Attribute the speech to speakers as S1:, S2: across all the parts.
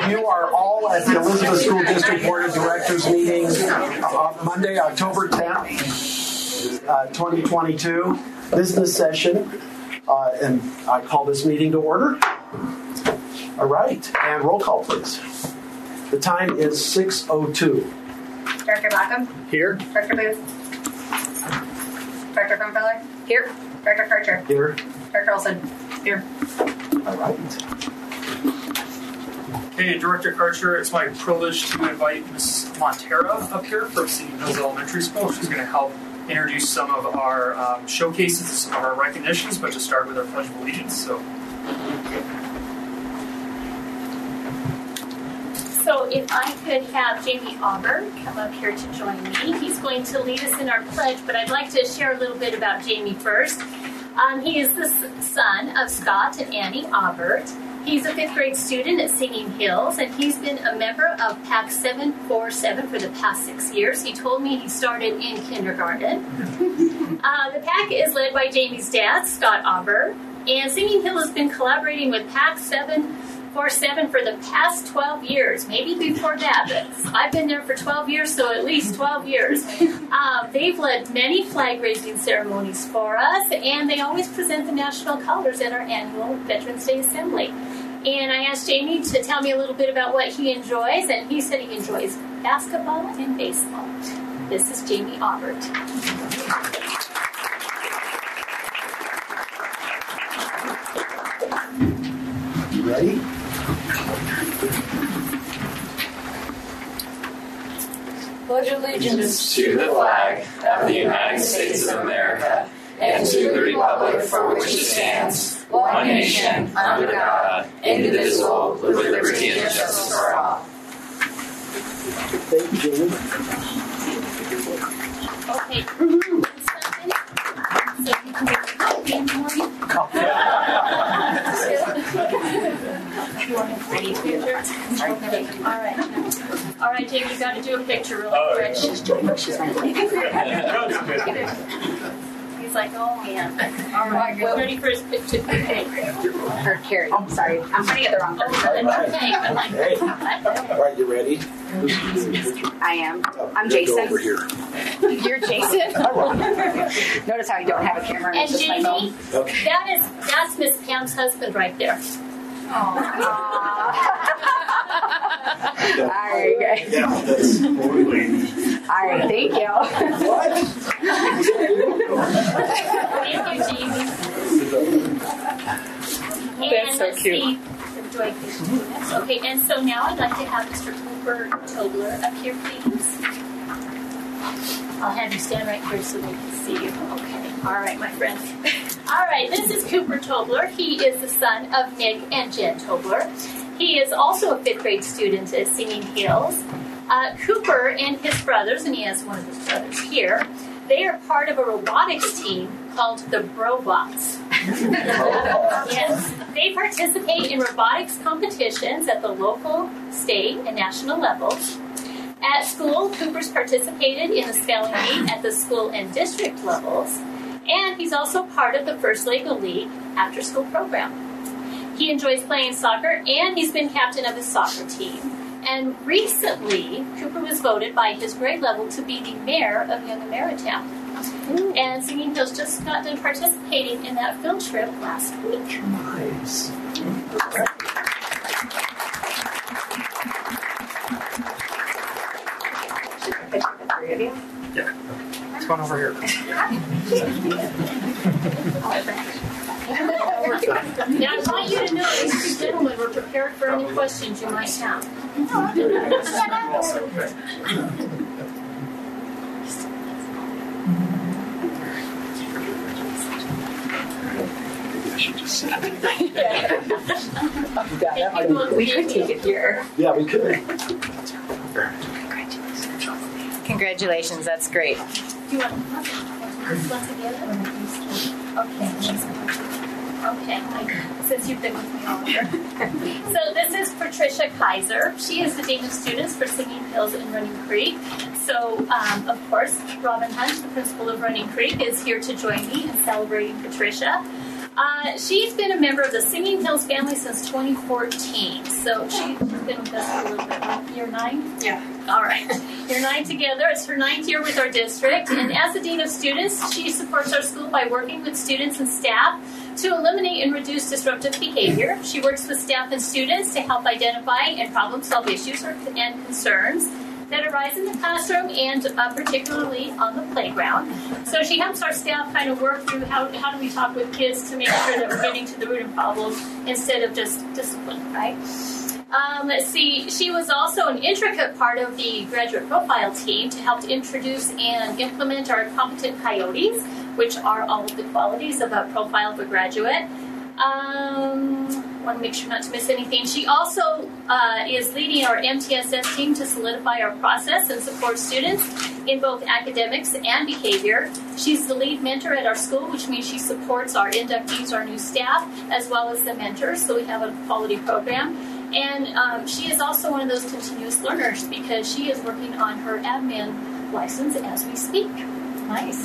S1: You are all at the Elizabeth School District Board of Directors meeting Monday, October 10th, 2022, business session, and I call this meeting to order. All right, and roll call, please. The time is 6:02.
S2: Director Blackham?
S1: Here.
S2: Director Booth? Director Grunfeller? Here. Director Karcher?
S1: Here.
S2: Director Olson? Here.
S1: All right.
S3: Hey, Director Karcher, it's my privilege to invite Ms. Montero up here from Singing Hills Elementary School. She's going to help introduce some of our showcases, some of our recognitions, but to start with our Pledge of Allegiance.
S4: So if I could have Jamie Auburn come up here to join me. He's going to lead us in our pledge, but I'd like to share a little bit about Jamie first. He is the son of Scott and Annie Aubert. He's a 5th grade student at Singing Hills, and he's been a member of PAC 747 for the past 6 years. He told me he started in kindergarten. The PAC is led by Jamie's dad, Scott Aubert, and Singing Hill has been collaborating with PAC 747 for the past 12 years, maybe before that, but I've been there for 12 years, so at least 12 years. They've led many flag-raising ceremonies for us, and they always present the national colors at our annual Veterans Day Assembly. And I asked Jamie to tell me a little bit about what he enjoys, and he said he enjoys basketball and baseball. This is Jamie Aubert.
S1: You ready?
S5: Pledge allegiance to the flag of the United States of America and to the republic for which it stands, one nation, under God, indivisible, with liberty and justice for all.
S1: Thank you, Jamie.
S4: Okay. So you can make coffee in the morning? You want a pretty picture? Okay. All right, Jamie, you got to do a picture real quick. He's like, oh man. All right, we're ready for his picture. Okay.
S2: Or Carrie. I'm sorry. I'm putting it the wrong person.
S4: Okay.
S1: Hey. All right, you ready?
S2: I am. I'm Jason.
S1: Over here.
S2: You're Jason? Notice how I don't have a camera.
S4: And
S2: it's just my
S4: Jamie,
S2: phone.
S1: Okay.
S4: that's Miss Pam's husband right there.
S2: All right, guys.
S1: Yeah, that's
S2: All right, thank you.
S1: what?
S4: Thank you, Jamie.
S2: That's so cute.
S4: Okay, and so now I'd like to have Mr. Cooper Tobler up here, please. I'll have you stand right here so they can see you. Okay. All right, my friends. All right, this is Cooper Tobler. He is the son of Nick and Jen Tobler. He is also a 5th grade student at Singing Hills. Cooper and his brothers, and he has one of his brothers here, they are part of a robotics team called the Brobots. Yes. They participate in robotics competitions at the local, state, and national levels. At school, Cooper's participated in the spelling bee at the school and district levels, and he's also part of the First Lego League after-school program. He enjoys playing soccer, and he's been captain of his soccer team. And recently, Cooper was voted by his grade level to be the mayor of Young Ameritown. And Singing Hills just got done participating in that field trip last week.
S1: Nice.
S3: Yeah. Let's go on over here.
S4: Now, I want you to know these two gentlemen were prepared for any questions you might have.
S1: I should just sit.
S2: We could take it here.
S1: Yeah, we could.
S2: Congratulations, that's great.
S4: Do you want this one together? Okay. Since you've been with me all year. So this is Patricia Kaiser. She is the Dean of Students for Singing Hills and Running Creek. So, of course, Robin Hunt, the principal of Running Creek, is here to join me in celebrating Patricia. She's been a member of the Singing Hills family since 2014. So she's been with us for a little bit. Year 9?
S2: Yeah.
S4: All right. Year 9 together. It's her 9th year with our district. And as the Dean of Students, she supports our school by working with students and staff to eliminate and reduce disruptive behavior. She works with staff and students to help identify and problem solve issues and concerns that arise in the classroom and particularly on the playground. So she helps our staff kind of work through how do we talk with kids to make sure that we're getting to the root of problems instead of just discipline, right? Let's see, she was also an intricate part of the graduate profile team to help introduce and implement our competent coyotes, which are all of the qualities of a profile of a graduate. Want to make sure not to miss anything. She also is leading our MTSS team to solidify our process and support students in both academics and behavior. She's the lead mentor at our school, which means she supports our inductees, our new staff, as well as the mentors, so we have a quality program. And she is also one of those continuous learners because she is working on her admin license as we speak. Nice.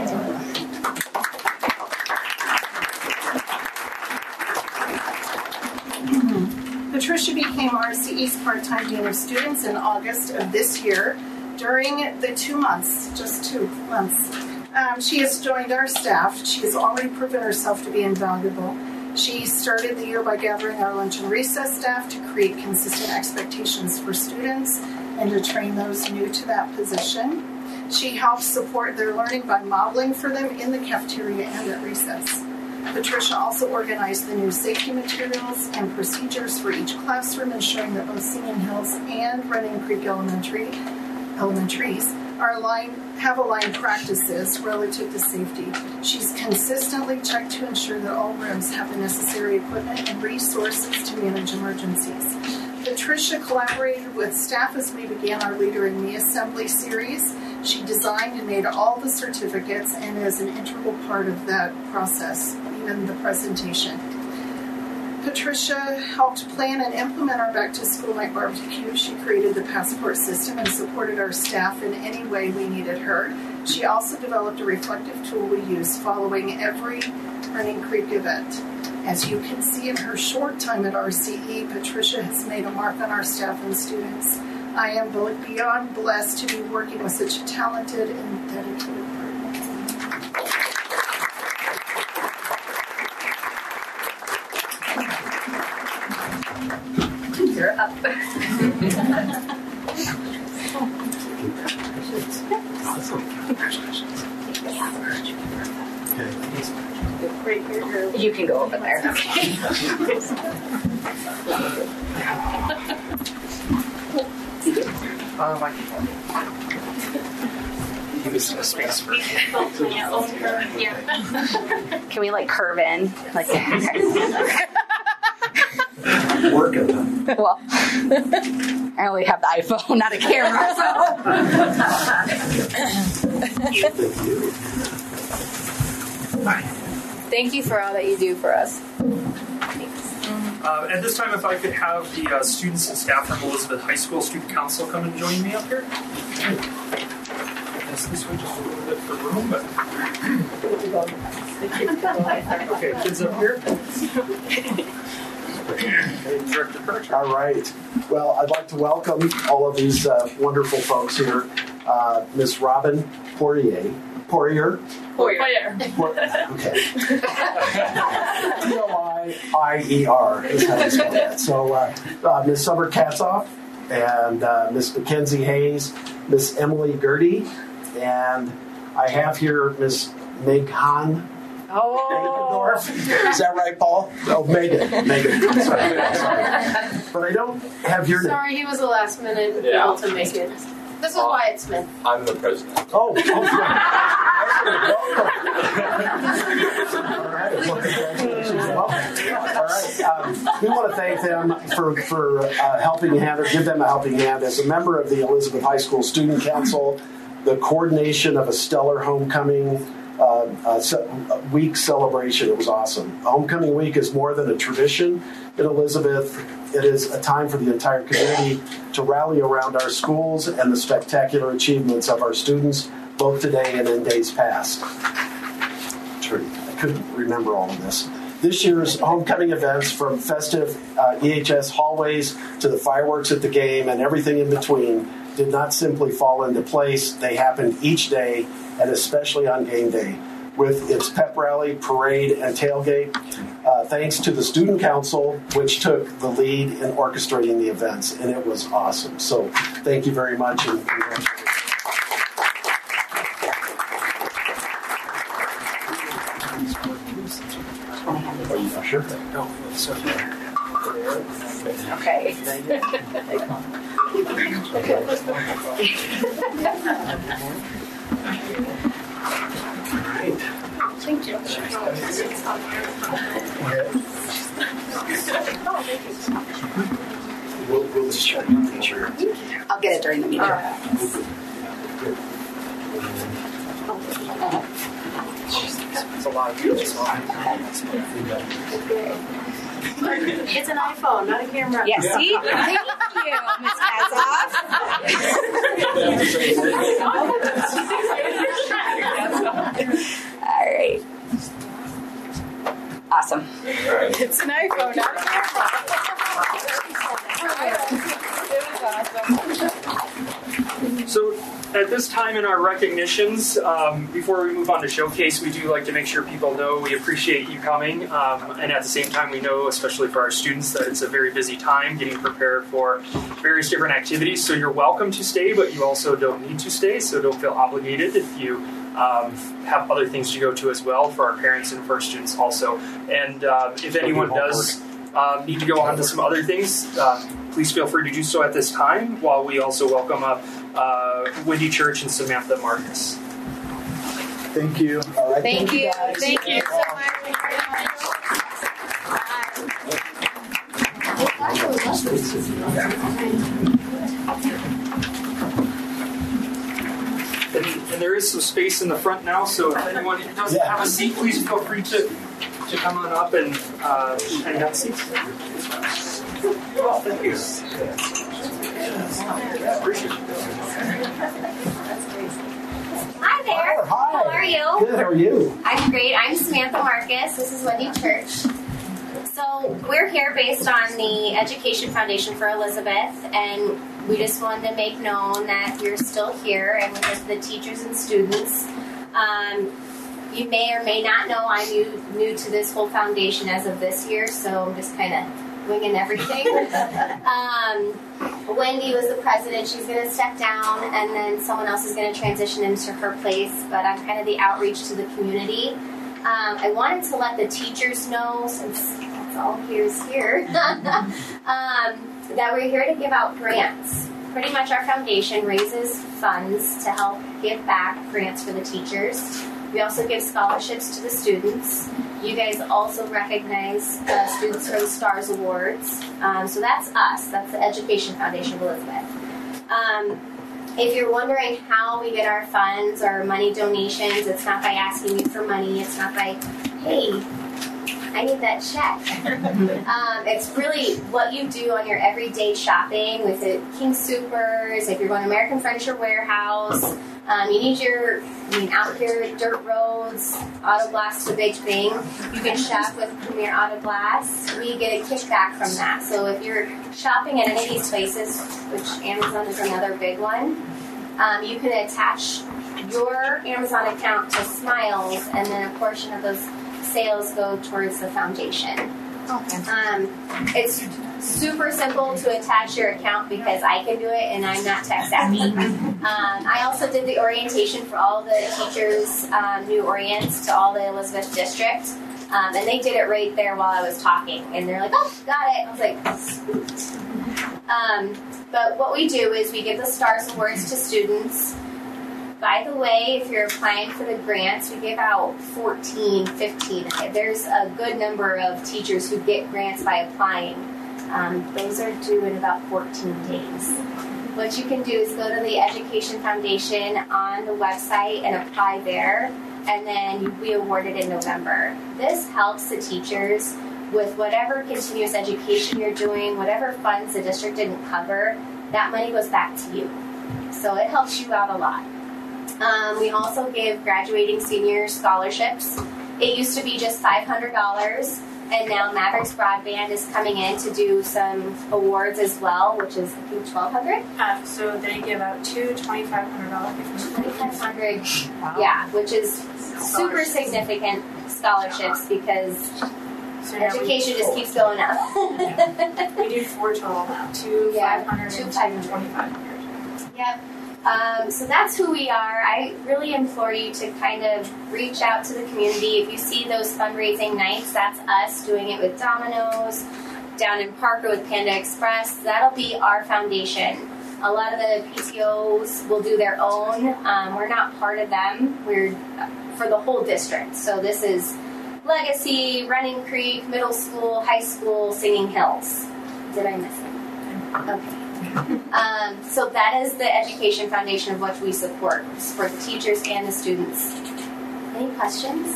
S6: Patricia became RCE's part-time Dean of Students in August of this year. During the 2 months, just 2 months, she has joined our staff. She has already proven herself to be invaluable. She started the year by gathering our lunch and recess staff to create consistent expectations for students and to train those new to that position. She helps support their learning by modeling for them in the cafeteria and at recess. Patricia also organized the new safety materials and procedures for each classroom, ensuring that both Singing Hills and Running Creek Elementaries have aligned practices relative to safety. She's consistently checked to ensure that all rooms have the necessary equipment and resources to manage emergencies. Patricia collaborated with staff as we began our Leader in Me Assembly series. She designed and made all the certificates and is an integral part of that process, even the presentation. Patricia helped plan and implement our back-to-school night barbecue. She created the passport system and supported our staff in any way we needed her. She also developed a reflective tool we use following every Running Creek event. As you can see in her short time at RCE, Patricia has made a mark on our staff and students. I am beyond blessed to be working with such a talented and dedicated partner.
S4: You're up.
S2: You can go over there. Okay.
S3: Give us a space for
S2: Can we like curve in? Like
S1: Working.
S2: well, I only have the iPhone, not a camera, so. Thank you for all that you do for us.
S3: At this time, if I could have the students and staff from Elizabeth High School Student Council come and join me up here. Yes, this one just a little bit for room, but... Okay, kids up here. Director Kircher.
S1: All right. Well, I'd like to welcome all of these wonderful folks here. Ms. Robin Poirier. Okay. P-O-I-I-E-R is how you spell that. So Ms. Summer Katzoff and Ms. Mackenzie Hayes, Ms. Emily Gertie, and I have here Ms. Meg Hahn.
S2: Oh.
S1: Is that right, Paul? Oh, Megan. Sorry. But I don't have your name.
S7: Sorry, he was the last minute able to make it. This is Wyatt Smith.
S5: I'm the president.
S1: Oh, yeah. All right. Well, congratulations. All right. We want to thank them for helping hand, or give them a helping hand as a member of the Elizabeth High School Student Council, the coordination of a stellar homecoming week celebration. It was awesome. Homecoming week is more than a tradition in Elizabeth. It is a time for the entire community to rally around our schools and the spectacular achievements of our students, both today and in days past. couldn't remember all of this. This year's homecoming events, from festive EHS hallways to the fireworks at the game and everything in between, did not simply fall into place. They happened each day, and especially on game day, with its pep rally, parade, and tailgate, thanks to the Student Council, which took the lead in orchestrating the events, and it was awesome. So thank you very much, and congratulations. Sure.
S2: Okay.
S4: Thank you.
S1: We'll just check your picture.
S2: I'll get it during the meeting.
S3: It's a lot of people.
S7: It's an iPhone, not a camera.
S2: Yes, see? Thank you, Ms. Kazoff. All right. Awesome. It's an iPhone, not a camera. It was awesome.
S3: So at this time in our recognitions, before we move on to showcase, we do like to make sure people know we appreciate you coming. And at the same time, we know, especially for our students, that it's a very busy time getting prepared for various different activities. So you're welcome to stay, but you also don't need to stay. So don't feel obligated if you have other things to go to as well, for our parents and for our students also. And if anyone does need to go on to some other things, please feel free to do so at this time, while we also welcome up Wendy Church and Samantha Marcus.
S1: Thank you. All right.
S2: Thank you.
S1: Guys.
S2: Thank you so much.
S3: And there is some space in the front now, so if anyone doesn't have a seat, please feel free to come on up and have seats. Oh, thank you.
S8: Hi there.
S1: Hi.
S8: How are you?
S1: Good. How are you?
S8: I'm great. I'm Samantha Marcus. This is Wendy Church. So we're here based on the Education Foundation for Elizabeth, and we just wanted to make known that we're still here, and with the teachers and students. You may or may not know I'm new to this whole foundation as of this year, so I'm just kind of winging everything. Wendy was the president. She's going to step down, and then someone else is going to transition into her place, but I'm kind of the outreach to the community. I wanted to let the teachers know, since that's all here's here, that we're here to give out grants. Pretty much our foundation raises funds to help give back grants for the teachers. We also give scholarships to the students. You guys also recognize students for the STARS Awards. So that's us. That's the Education Foundation of Elizabeth. If you're wondering how we get our funds or money donations, it's not by asking you for money. It's not by, hey, I need that check. It's really what you do on your everyday shopping with the King Soopers. If you're going to American Furniture Warehouse, you need out here, dirt roads, Auto Blast is a big thing. You can shop with Premier Auto Blast. We get a kickback from that. So if you're shopping at any of these places, which Amazon is another big one, you can attach your Amazon account to Smiles, and then a portion of those sales go towards the foundation.
S2: Okay.
S8: It's super simple to attach your account because I can do it and I'm not tech savvy. I also did the orientation for all the teachers, new orients to all the Elizabeth district, and they did it right there while I was talking, and they're like, oh, got it. I was like, sweet. But what we do is we give the STARS Awards to students. By the way, if you're applying for the grants, we give out 14, 15. There's a good number of teachers who get grants by applying. Those are due in about 14 days. What you can do is go to the Education Foundation on the website and apply there, and then you'll be awarded in November. This helps the teachers with whatever continuous education you're doing, whatever funds the district didn't cover, that money goes back to you. So it helps you out a lot. We also give graduating seniors scholarships. It used to be just $500, and now Mavericks Broadband is coming in to do some awards as well, which is I think $1,200.
S2: So they give out two $2,500 gifts.
S8: $2,500,
S2: Wow.
S8: yeah, which is super significant scholarships because
S2: So now
S8: education just keeps going up.
S2: we do 4 total now. Two
S8: Yeah,
S2: 500
S8: two
S2: and
S8: 500.
S2: two 2,500.
S8: Yep. So that's who we are. I really implore you to kind of reach out to the community. If you see those fundraising nights, that's us doing it with Domino's, down in Parker with Panda Express. That'll be our foundation. A lot of the PTOs will do their own. We're not part of them. We're for the whole district. So this is Legacy, Running Creek, Middle School, High School, Singing Hills. Did I miss it? Okay. So that is the education foundation of what we support for the teachers and the students. Any questions?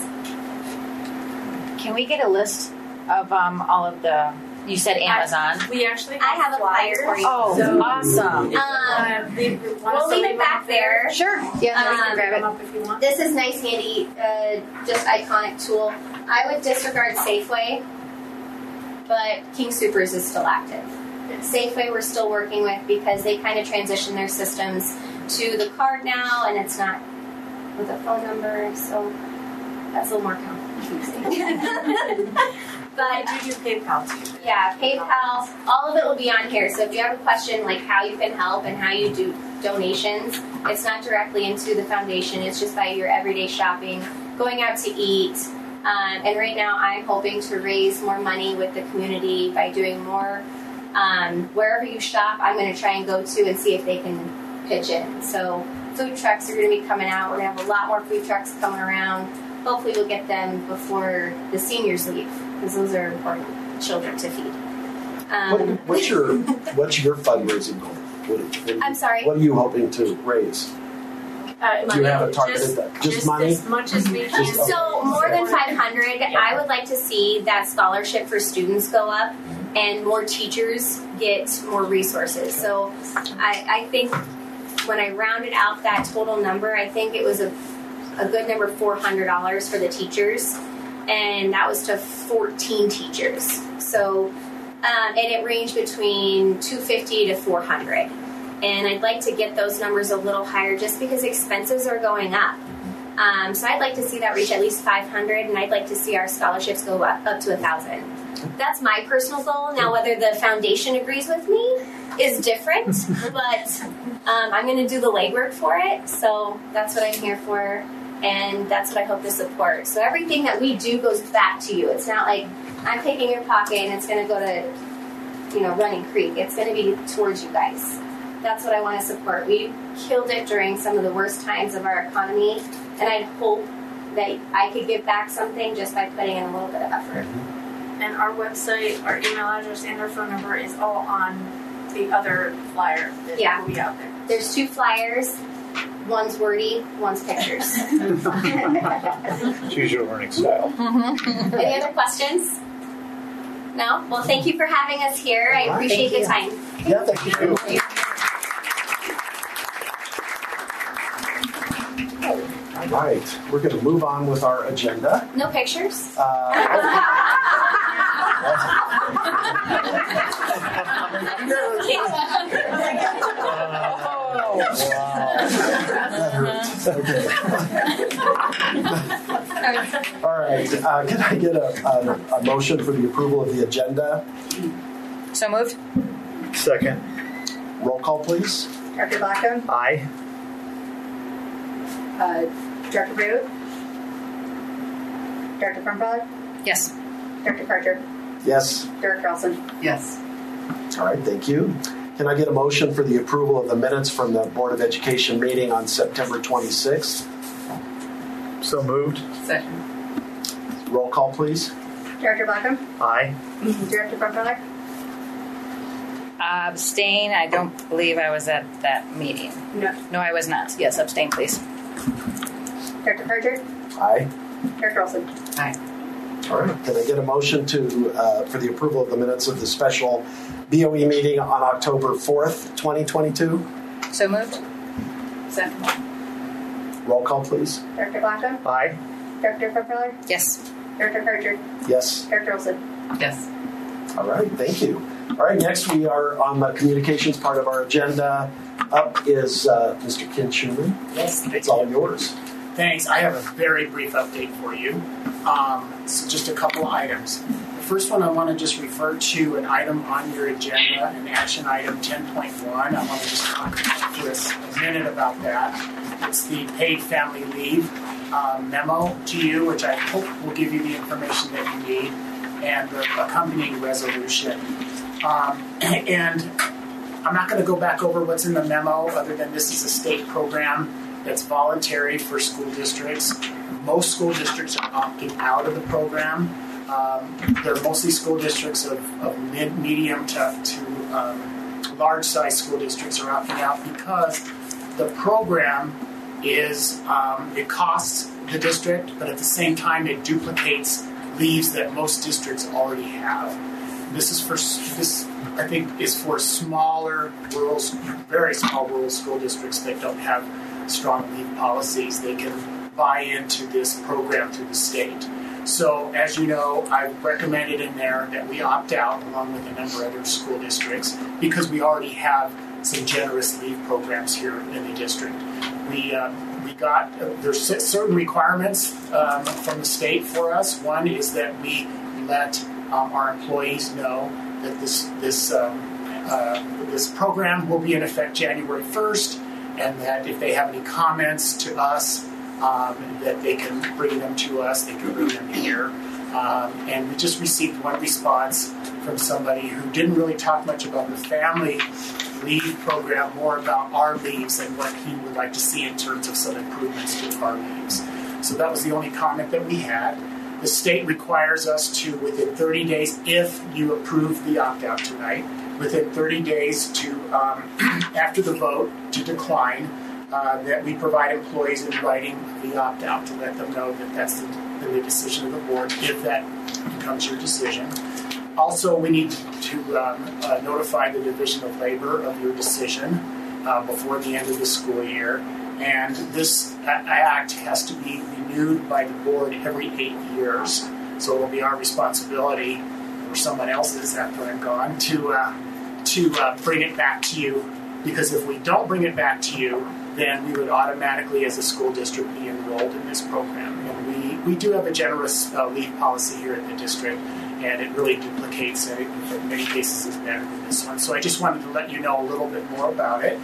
S2: Can we get a list of all of the? You said Amazon.
S7: We actually
S8: I have a flyer for you.
S2: Oh,
S7: So-
S2: awesome!
S8: We'll leave it back there.
S2: Sure. Yeah, no, we can
S7: Grab
S2: grab
S7: them up if you want.
S8: This is nice, handy, just iconic tool. I would disregard Safeway, but King Soopers is still active. Safeway we're still working with because they kind of transition their systems to the card now, and it's not with a phone number, so that's a little more confusing. But
S7: Did you do PayPal too?
S8: yeah, PayPal, all of it will be on here. So if you have a question like how you can help and how you do donations, it's not directly into the foundation. It's just by your everyday shopping, going out to eat. And right now I'm hoping to raise more money with the community by doing more. Wherever you shop, I'm going to try and go to and see if they can pitch in. So food trucks are going to be coming out. We're going to have a lot more food trucks coming around. Hopefully we'll get them before the seniors leave, because those are important children to feed.
S1: What's your fundraising goal?
S8: I'm sorry?
S1: What are you hoping to raise? Do you have a target? Just money?
S7: As much as we can.
S8: So more than 500, I would like to see that scholarship for students go up and more teachers get more resources. So I think when I rounded out that total number, I think it was a good number, $400 for the teachers, and that was to 14 teachers. So, and it ranged between $250 to $400. And I'd like to get those numbers a little higher just because expenses are going up. So I'd like to see that reach at least 500, and I'd like to see our scholarships go up to 1,000. That's my personal goal. Now, whether the foundation agrees with me is different, but I'm going to do the legwork for it. So that's what I'm here for, and that's what I hope to support. So everything that we do goes back to you. It's not like I'm picking your pocket and it's going to go to, Running Creek. It's going to be towards you guys. That's what I want to support. We killed it during some of the worst times of our economy, and I hope that I could give back something just by putting in a little bit of effort.
S7: And our website, our email address, and our phone number is all on the other flyer that will be out there.
S8: There's 2 flyers. One's wordy, one's pictures.
S9: Choose your learning style.
S8: Any other questions? No? Well, thank you for having us here. I appreciate the time.
S1: Yeah, thank you. All right, we're going to move on with our agenda.
S8: No pictures?
S1: All right, can I get a motion for the approval of the agenda?
S2: So moved.
S9: Second.
S1: Roll call, please.
S2: Dr. Blackham,
S9: Aye.
S2: Dr. Brew, Dr. Brumbaugh,
S7: Yes.
S2: Dr. Carter,
S1: Yes.
S2: Dr. Carlson.
S7: Yes.
S1: All right, thank you. Can I get a motion for the approval of the minutes from the Board of Education meeting on September 26th?
S9: So moved.
S7: Second.
S1: Roll call, please.
S2: Dr. Blackham,
S9: Aye.
S2: Dr. Brumbaugh,
S10: Abstain. I don't believe I was at that meeting. No, I was not. Yes, abstain, please.
S2: Dr. Carter,
S1: Aye.
S2: Dr. Carlson.
S1: All right. Can I get a motion for the approval of the minutes of the special BOE meeting on October 4th, 2022?
S10: So moved.
S7: Second.
S1: Roll call, please.
S2: Dr. Blackham,
S9: Aye.
S8: Director Pepperler?
S10: Yes.
S8: Director Carter?
S1: Yes.
S8: Director Olson?
S10: Yes.
S1: All right, thank you. All right, next we are on the communications part of our agenda. Up is Mr. Ken Schumann.
S11: Yes,
S1: It's all yours.
S11: thanks. I have a very brief update for you. So just a couple items. The first one, I want to just refer to an item on your agenda, an action item 10.1. I want to just talk for a minute about that. It's the paid family leave memo to you, which I hope will give you the information that you need, and the accompanying resolution. And I'm not going to go back over what's in the memo, other than this is a state program that's voluntary for school districts. Most school districts are opting out of the program. They're mostly school districts of medium to large-size school districts are opting out because the program is, it costs the district, but at the same time it duplicates leaves that most districts already have. This I think is for smaller rural, very small rural school districts that don't have strong leave policies. They can buy into this program through the state. So as you know, I've recommended in there that we opt out along with a number of other school districts because we already have some generous leave programs here in the district. There's certain requirements from the state for us. One is that we let our employees know that this program will be in effect January 1st, and that if they have any comments to us, that they can bring them to us. They can bring them here. And we just received one response from somebody who didn't really talk much about the family leave program, more about our leaves and what he would like to see in terms of some improvements to our leaves. So that was the only comment that we had. The state requires us to, within 30 days, if you approve the opt-out tonight, within 30 days to, after the vote, to decline, that we provide employees in writing the opt-out to let them know that that's the decision of the board, if that becomes your decision. Also, we need to notify the Division of Labor of your decision before the end of the school year. And this act has to be renewed by the board every 8 years. So it will be our responsibility, or someone else's after I'm gone, to bring it back to you. Because if we don't bring it back to you, then we would automatically, as a school district, be enrolled in this program. And we do have a generous leave policy here at the district, and it really duplicates it. In many cases, is better than this one. So I just wanted to let you know a little bit more about it.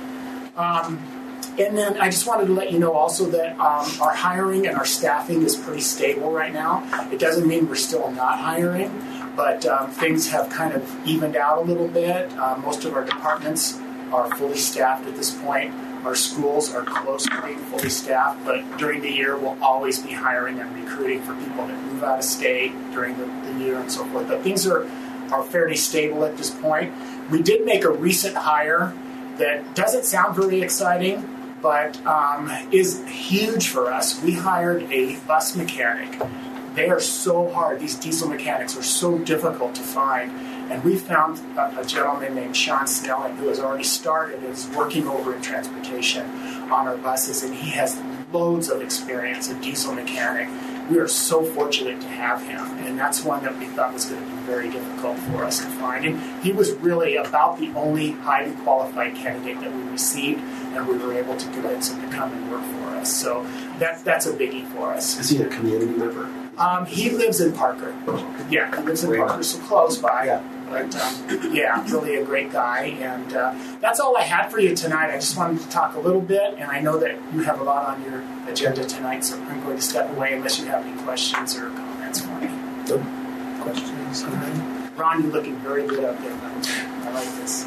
S11: And then I just wanted to let you know also that our hiring and our staffing is pretty stable right now. It doesn't mean we're still not hiring, but things have kind of evened out a little bit. Most of our departments are fully staffed at this point. Our schools are close to being fully staffed, but during the year we'll always be hiring and recruiting for people that move out of state during the year and so forth. But things are fairly stable at this point. We did make a recent hire that doesn't sound very exciting, but is huge for us. We hired a bus mechanic. They are so hard. These diesel mechanics are so difficult to find. And we found a gentleman named Sean Snelling who has already started and is working over in transportation on our buses, and he has loads of experience, a diesel mechanic. We are so fortunate to have him, and that's one that we thought was going to be very difficult for us to find. And he was really about the only highly qualified candidate that we received, and we were able to convince him to come and work for us. So that's a biggie for us.
S1: Is he a community member?
S11: He lives in Parker. Yeah, he lives in Parker, so close by. Yeah. But really a great guy. And that's all I had for you tonight. I just wanted to talk a little bit, and I know that you have a lot on your agenda tonight, so I'm going to step away unless you have any questions or comments for me.
S1: Good. Questions?
S11: Ron, you're looking very good up there. I like this.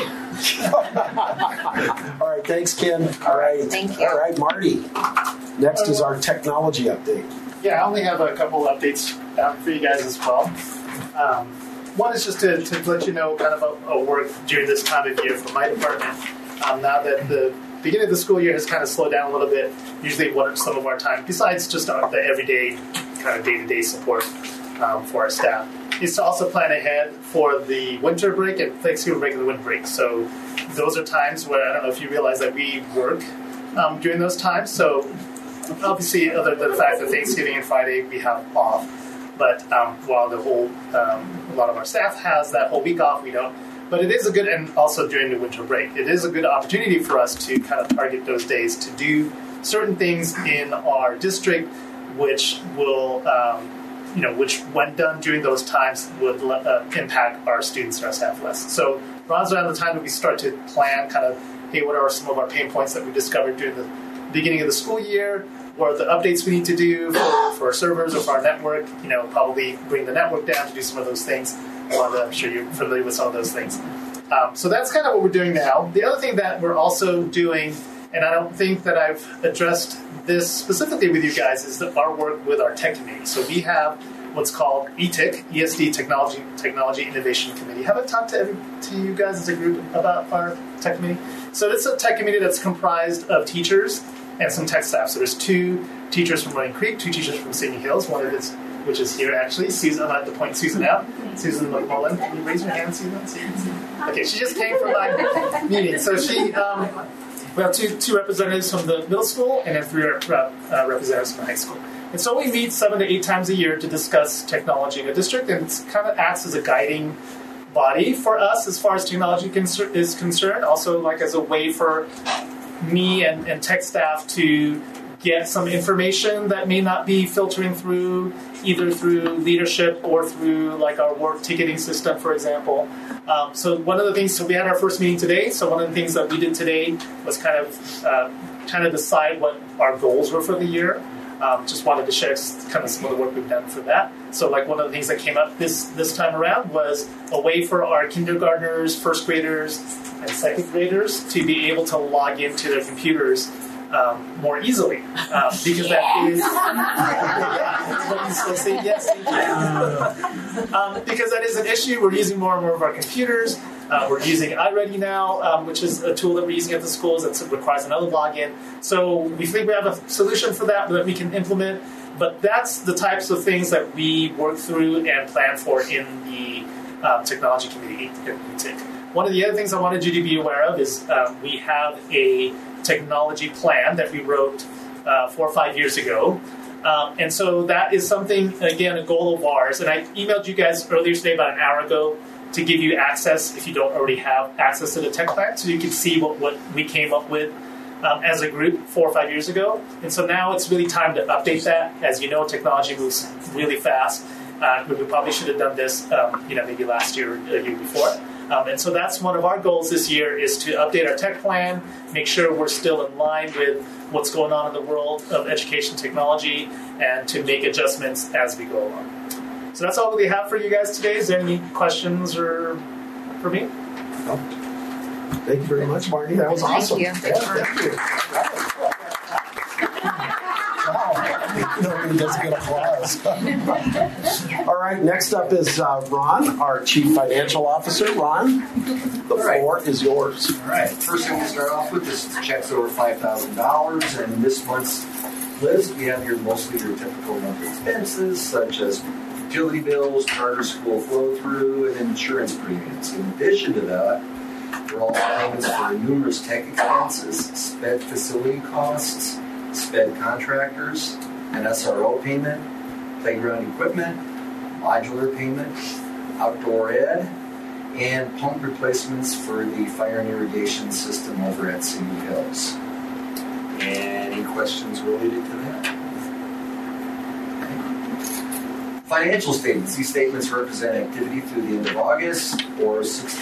S1: All right, thanks, Ken. All right.
S10: Thank you.
S1: All right, Marty. Next is our technology update.
S9: Yeah, I only have a couple updates for you guys as well. One is just to let you know kind of a work during this time of year for my department. Now that the beginning of the school year has kind of slowed down a little bit, usually what are some of our time, besides just the everyday kind of day-to-day support for our staff, is to also plan ahead for the winter break and Thanksgiving break and the winter break. So those are times where, I don't know if you realize that we work during those times. So obviously, other than the fact that Thanksgiving and Friday we have off, but while a lot of our staff has that whole week off, we don't. But it is a good, and also during the winter break, it is a good opportunity for us to kind of target those days to do certain things in our district, which will, which when done during those times would impact our students and our staff less. So around the time that we start to plan kind of, hey, what are some of our pain points that we discovered during the beginning of the school year, or the updates we need to do for our servers or for our network, probably bring the network down to do some of those things. I'm sure you're familiar with some of those things. So that's kind of what we're doing now. The other thing that we're also doing, and I don't think that I've addressed this specifically with you guys, is our work with our tech committee. So we have what's called ETIC, ESD Technology Innovation Committee. Have I talked to you guys as a group about our tech committee? So it's a tech committee that's comprised of teachers and some tech staff. So there's 2 teachers from Running Creek, 2 teachers from Sydney Hills, one of which is here actually. Susan, I have to point Susan out. Susan McMullen. Can you raise your hand, Susan? Okay, she just came from my meeting. So we have two representatives from the middle school and then 3 representatives from the high school. And so we meet 7 to 8 times a year to discuss technology in the district, and it kind of acts as a guiding body for us as far as technology is concerned. Also, like as a way for me and tech staff to get some information that may not be filtering through, either through leadership or through like our work ticketing system, for example. So one of the things, so we had our first meeting today, so one of the things that we did today was kind of decide what our goals were for the year. Just wanted to share kind of some of the work we've done for that. So like one of the things that came up this time around was a way for our kindergartners, first graders, and second graders to be able to log into their computers more easily, because that is yes, because that is an issue. We're using more and more of our computers. We're using iReady now, which is a tool that we're using at the schools that requires another login. So we think we have a solution for that that we can implement. But that's the types of things that we work through and plan for in the technology committee. One of the other things I wanted you to be aware of is we have a technology plan that we wrote 4 or 5 years ago. And so that is something, again, a goal of ours. And I emailed you guys earlier today, about an hour ago, to give you access, if you don't already have access to the tech plan, so you can see what we came up with as a group 4 or 5 years ago. And so now it's really time to update that. As you know, technology moves really fast. We probably should have done this maybe last year or the year before. And so that's one of our goals this year, is to update our tech plan, make sure we're still in line with what's going on in the world of education technology, and to make adjustments as we go along. So that's all we have for you guys today. Is there any questions or for me?
S1: No. Thank you very much, Marty. That was awesome.
S10: Thank you.
S1: Yeah, thank you. Nobody does good applause. All right, next up is Ron, our Chief Financial Officer. Ron, the floor is yours.
S12: All right, first thing to start off with, this check's over $5,000, and this month's list, we have here mostly your typical monthly expenses, such as utility bills, charter school flow-through, and insurance premiums. In addition to that, there are also payments for numerous tech expenses, SPED facility costs, SPED contractors, an SRO payment, playground equipment, modular payment, outdoor ed, and pump replacements for the fire and irrigation system over at Sydney Hills. Any questions related to that? Okay. Financial statements. These statements represent activity through the end of August, or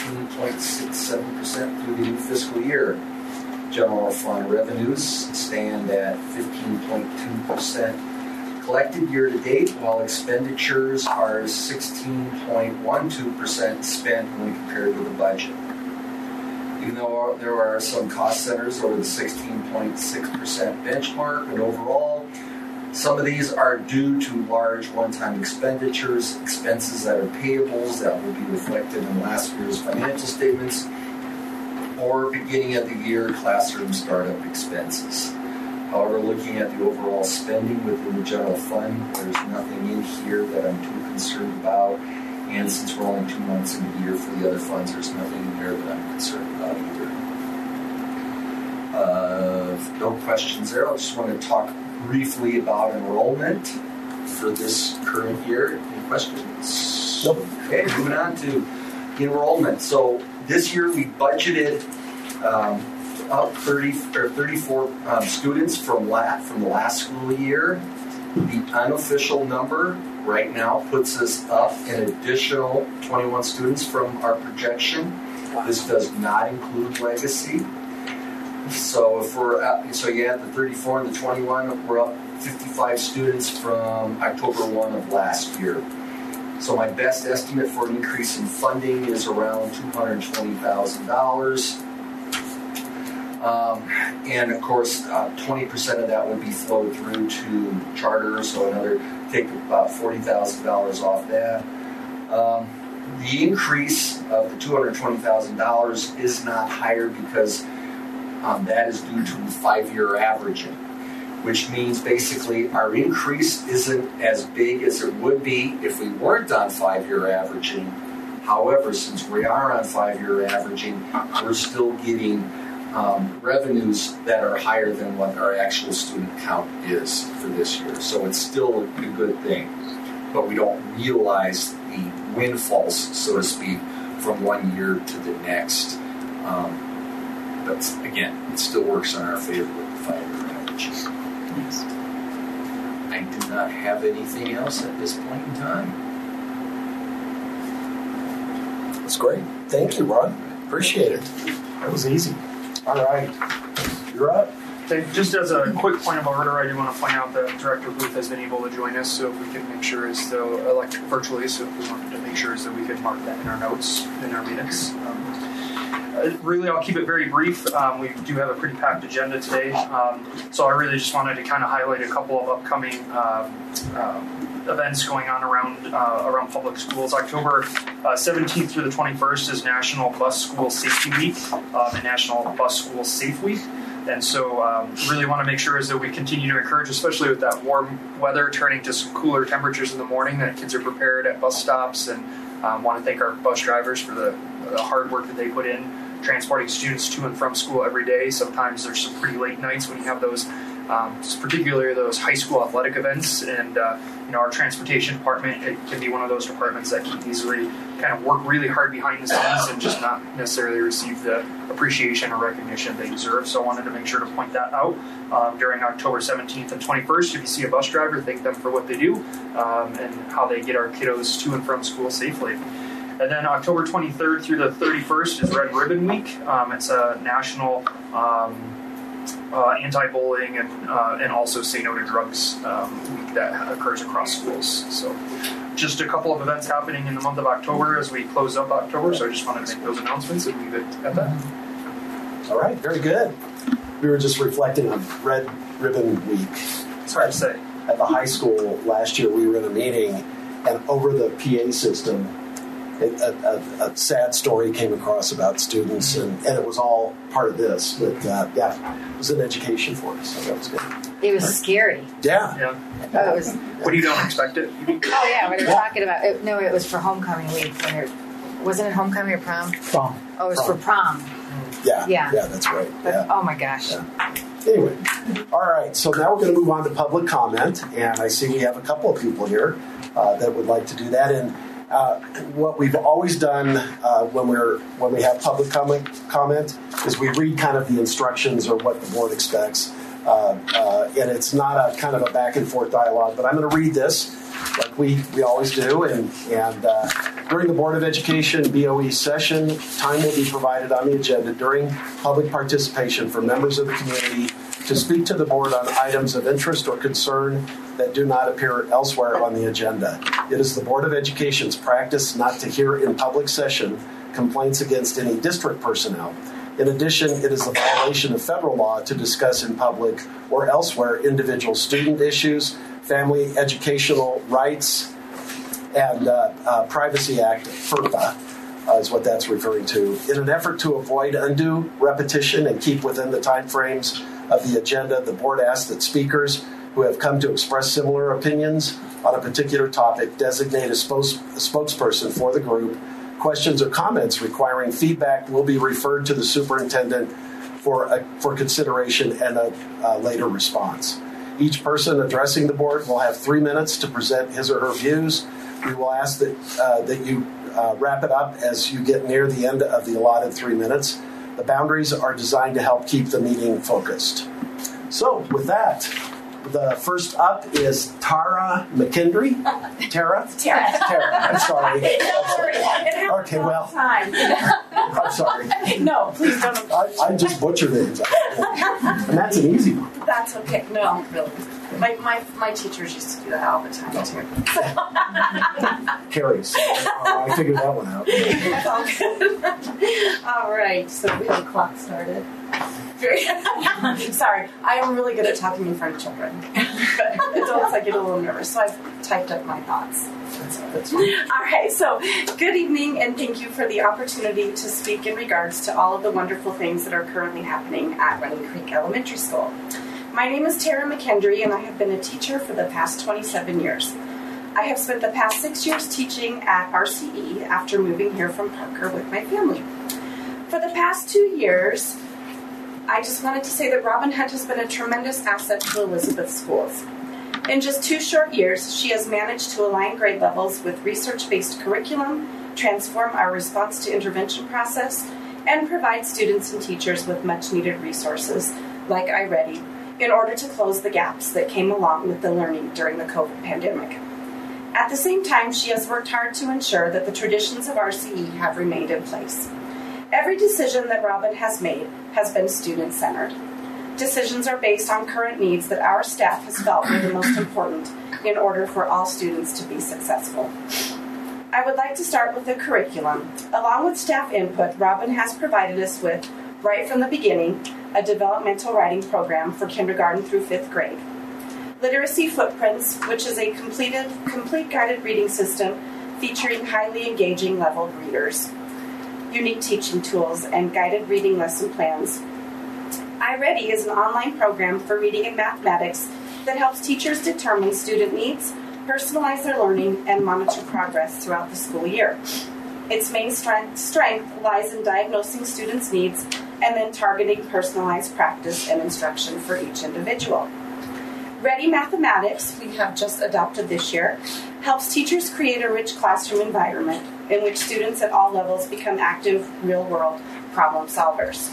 S12: 16.67% through the new fiscal year. General fund revenues stand at 15.2% collected year to date, while expenditures are 16.12% spent when compared to the budget. Even though there are some cost centers over the 16.6% benchmark, and overall, some of these are due to large one-time expenditures, expenses that are payables that will be reflected in last year's financial statements, or beginning of the year classroom startup expenses. However, looking at the overall spending within the general fund, there's nothing in here that I'm too concerned about. And since we're only 2 months in the year for the other funds, there's nothing in there that I'm concerned about either. No questions there. I just want to talk briefly about enrollment for this current year. Any questions?
S1: Nope.
S12: Okay, moving on to enrollment. So this year we budgeted up 34 students from the last school year. The unofficial number right now puts us up an additional 21 students from our projection. This does not include legacy. So if you add the 34 and the 21, we're up 55 students from October 1 of last year. So my best estimate for an increase in funding is around $220,000. And of course, 20% of that would be flowed through to charter, so take about $40,000 off that. The increase of the $220,000 is not higher because that is due to 5-year averaging, which means basically our increase isn't as big as it would be if we weren't on 5-year averaging. However, since we are on 5-year averaging, we're still getting revenues that are higher than what our actual student count is for this year. So it's still a good thing, but we don't realize the windfalls, so to speak, from one year to the next. But again, it still works in our favor with the 5-year average. Yes. I do not have anything else at this point in time.
S1: That's great. Thank you, Ron. Appreciate it. That was easy. All right. You're up.
S3: Just as a quick point of order, I do want to point out that Director Booth has been able to join us, so if we can make sure as though, virtually, so if we wanted to make sure as though we could mark that in our notes, in our minutes. Really, I'll keep it very brief. We do have a pretty packed agenda today, so I really just wanted to kind of highlight a couple of upcoming events going on around public schools. October 17th through the 21st is National Bus School Safety Week and National Bus School Safe Week. And so really want to make sure as that we continue to encourage, especially with that warm weather turning to some cooler temperatures in the morning, that kids are prepared at bus stops, and want to thank our bus drivers for the hard work that they put in transporting students to and from school every day. Sometimes there's some pretty late nights when you have those, particularly those high school athletic events, and our transportation department, it can be one of those departments that can easily kind of work really hard behind the scenes and just not necessarily receive the appreciation or recognition they deserve. So I wanted to make sure to point that out during October 17th and 21st. If you see a bus driver, thank them for what they do and how they get our kiddos to and from school safely. And then October 23rd through the 31st is Red Ribbon Week. It's a national anti-bullying and also Say No to Drugs week that occurs across schools. So just a couple of events happening in the month of October as we close up October. So I just wanted to make those announcements and leave it at that.
S1: All right, very good. We were just reflecting on Red Ribbon Week.
S3: It's hard to say.
S1: At the high school last year, we were in a meeting, and over the PA system, a sad story came across about students, and it was all part of this. But it was an education for us. So that was good.
S2: It was scary.
S1: Yeah.
S2: Oh, it was.
S3: What, you don't expect it?
S2: Oh yeah, we were talking about it. No, it was for homecoming week. Wasn't it homecoming or prom?
S1: Prom.
S2: Oh, it was for prom.
S1: Yeah, that's right. Yeah.
S2: Oh my gosh.
S1: Yeah. Anyway, all right. So now we're going to move on to public comment, and I see we have a couple of people here that would like to do that. And what we've always done when we have public comment is we read kind of the instructions or what the board expects, and it's not a kind of a back and forth dialogue. But I'm going to read this like we always do, and during the Board of Education BOE session, time will be provided on the agenda during public participation for members of the community to speak to the board on items of interest or concern that do not appear elsewhere on the agenda. It is the Board of Education's practice not to hear in public session complaints against any district personnel. In addition, it is a violation of federal law to discuss in public or elsewhere individual student issues, family educational rights, and Privacy Act, FERPA, is what that's referring to. In an effort to avoid undue repetition and keep within the timeframes of the agenda, the board asks that speakers who have come to express similar opinions on a particular topic designate a spokesperson for the group. Questions or comments requiring feedback will be referred to the superintendent for consideration and a later response. Each person addressing the board will have 3 minutes to present his or her views. We will ask that you wrap it up as you get near the end of the allotted 3 minutes. The boundaries are designed to help keep the meeting focused. So, with that, the first up is Tara McKendry. Tara?
S13: Tara.
S1: I'm sorry.
S13: Don't worry. It happens
S1: Okay, well.
S13: all the time.
S1: I'm sorry.
S13: No, please don't.
S1: I just butchered it. And that's an easy one.
S13: That's okay. No, really. My teachers used to do that all the time, too.
S1: Carries. I figured that one out.
S13: That's all good. All right, so we have the clock started. Sorry, I am really good at talking in front of children. But adults, I get a little nervous, so I've typed up my thoughts.
S1: That's fine.
S13: All right, so good evening, and thank you for the opportunity to speak in regards to all of the wonderful things that are currently happening at Running Creek Elementary School. My name is Tara McKendry, and I have been a teacher for the past 27 years. I have spent the past 6 years teaching at RCE after moving here from Parker with my family. For the past 2 years, I just wanted to say that Robin Hunt has been a tremendous asset to Elizabeth Schools. In just 2 short years, she has managed to align grade levels with research-based curriculum, transform our response to intervention process, and provide students and teachers with much-needed resources like iReady in order to close the gaps that came along with the learning during the COVID pandemic. At the same time, she has worked hard to ensure that the traditions of RCE have remained in place. Every decision that Robin has made has been student-centered. Decisions are based on current needs that our staff has felt were the most important in order for all students to be successful. I would like to start with the curriculum. Along with staff input, Robin has provided us with, right from the beginning, a developmental writing program for kindergarten through 5th grade. Literacy Footprints, which is a complete guided reading system featuring highly engaging leveled readers, unique teaching tools, and guided reading lesson plans. iReady is an online program for reading and mathematics that helps teachers determine student needs, personalize their learning, and monitor progress throughout the school year. Its main strength lies in diagnosing students' needs and then targeting personalized practice and instruction for each individual. Ready Mathematics, we have just adopted this year, helps teachers create a rich classroom environment in which students at all levels become active, real-world problem solvers.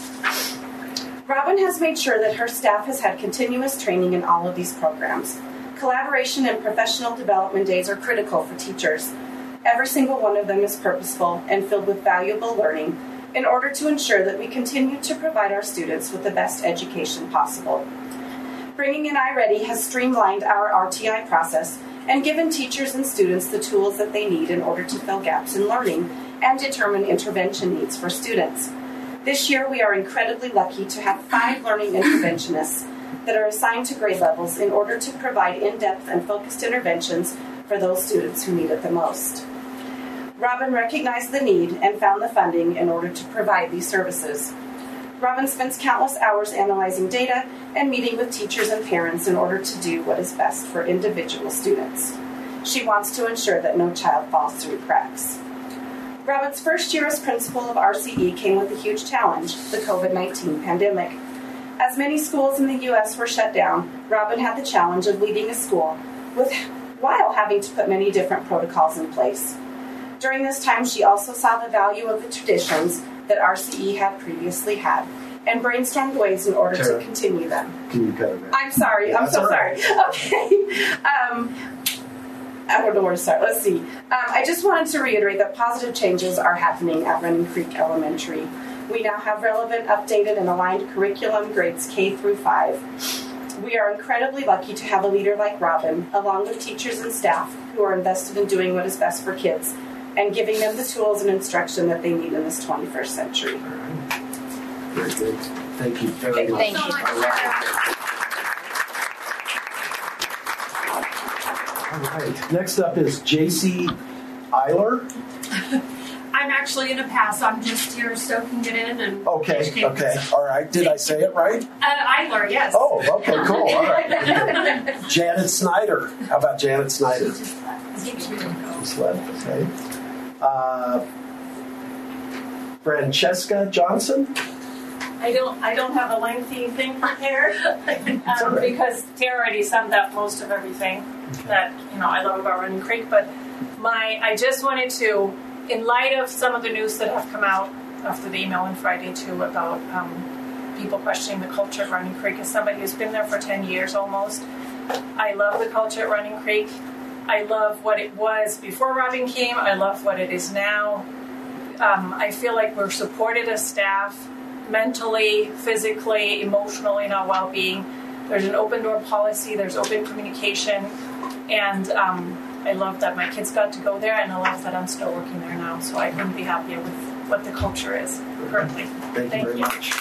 S13: Robin has made sure that her staff has had continuous training in all of these programs. Collaboration and professional development days are critical for teachers. Every single one of them is purposeful and filled with valuable learning in order to ensure that we continue to provide our students with the best education possible. Bringing in iReady has streamlined our RTI process and given teachers and students the tools that they need in order to fill gaps in learning and determine intervention needs for students. This year, we are incredibly lucky to have 5 learning interventionists that are assigned to grade levels in order to provide in-depth and focused interventions for those students who need it the most. Robin recognized the need and found the funding in order to provide these services. Robin spends countless hours analyzing data and meeting with teachers and parents in order to do what is best for individual students. She wants to ensure that no child falls through cracks. Robin's first year as principal of RCE came with a huge challenge, the COVID-19 pandemic. As many schools in the U.S. were shut down, Robin had the challenge of leading a school while having to put many different protocols in place. During this time, she also saw the value of the traditions that RCE had previously had and brainstormed ways in order to continue them.
S1: Can you cut it out?
S13: I'm sorry. I'm so sorry. Okay. I don't know where to start. Let's see. I just wanted to reiterate that positive changes are happening at Running Creek Elementary. We now have relevant, updated, and aligned curriculum grades K through 5. We are incredibly lucky to have a leader like Robin, along with teachers and staff who are invested in doing what is best for kids and giving them the tools and instruction that they need in this 21st century.
S1: Very good. Thank you very much.
S2: Thank you.
S1: All right. Next up is JC Eiler.
S7: I'm actually going to pass. I'm just here soaking it in. And
S1: Okay. All right. Did I say it right?
S7: Eiler, yes.
S1: Oh, okay, cool. All right. Janet Snyder. How about Janet Snyder? She's left, okay. Francesca Johnson.
S14: I don't have a lengthy thing prepared because Tara already summed up most of everything that I love about Running Creek. But I just wanted to, in light of some of the news that have come out after the email on Friday too about people questioning the culture at Running Creek, as somebody who's been there for 10 years almost, I love the culture at Running Creek. I love what it was before Robin came. I love what it is now. I feel like we're supported as staff, mentally, physically, emotionally in our well-being. There's an open door policy, there's open communication, and I love that my kids got to go there, and I love that I'm still working there now, so I couldn't be happier with what the culture is currently.
S1: Thank you very much.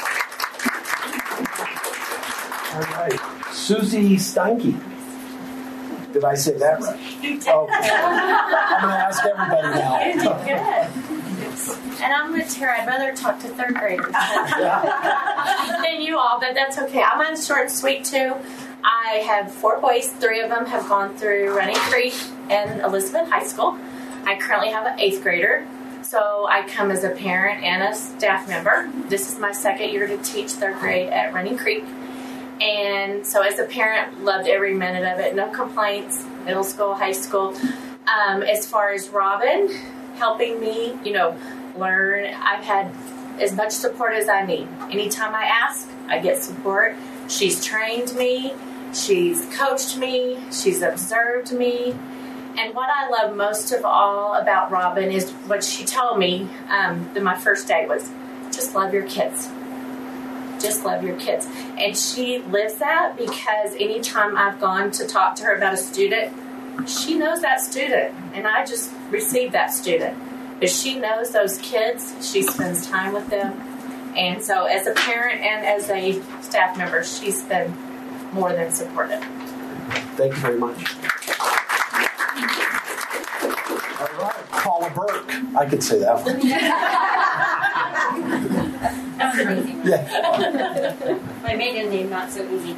S1: All right. Susie Steinke. Did I say that right?
S14: You did.
S1: Oh, I'm going to ask everybody now.
S14: You did good.
S4: And I'm with Tara. I'd rather talk to third graders than you all, but that's okay. I'm on short and sweet too. I have 4 boys. 3 of them have gone through Running Creek and Elizabeth High School. I currently have an 8th grader. So I come as a parent and a staff member. This is my 2nd year to teach 3rd grade at Running Creek. And so as a parent, loved every minute of it. No complaints, middle school, high school. As far as Robin helping me, learn, I've had as much support as I need. Anytime I ask, I get support. She's trained me. She's coached me. She's observed me. And what I love most of all about Robin is what she told me my first day was, just love your kids. Just love your kids. And she lives that because anytime I've gone to talk to her about a student, she knows that student. And I just received that student. But she knows those kids. She spends time with them. And so as a parent and as a staff member, she's been more than supportive.
S1: Thank you very much. All right. Paula Burke. I could say that one.
S15: That was amazing.
S1: Yeah.
S15: My maiden name, not so easy.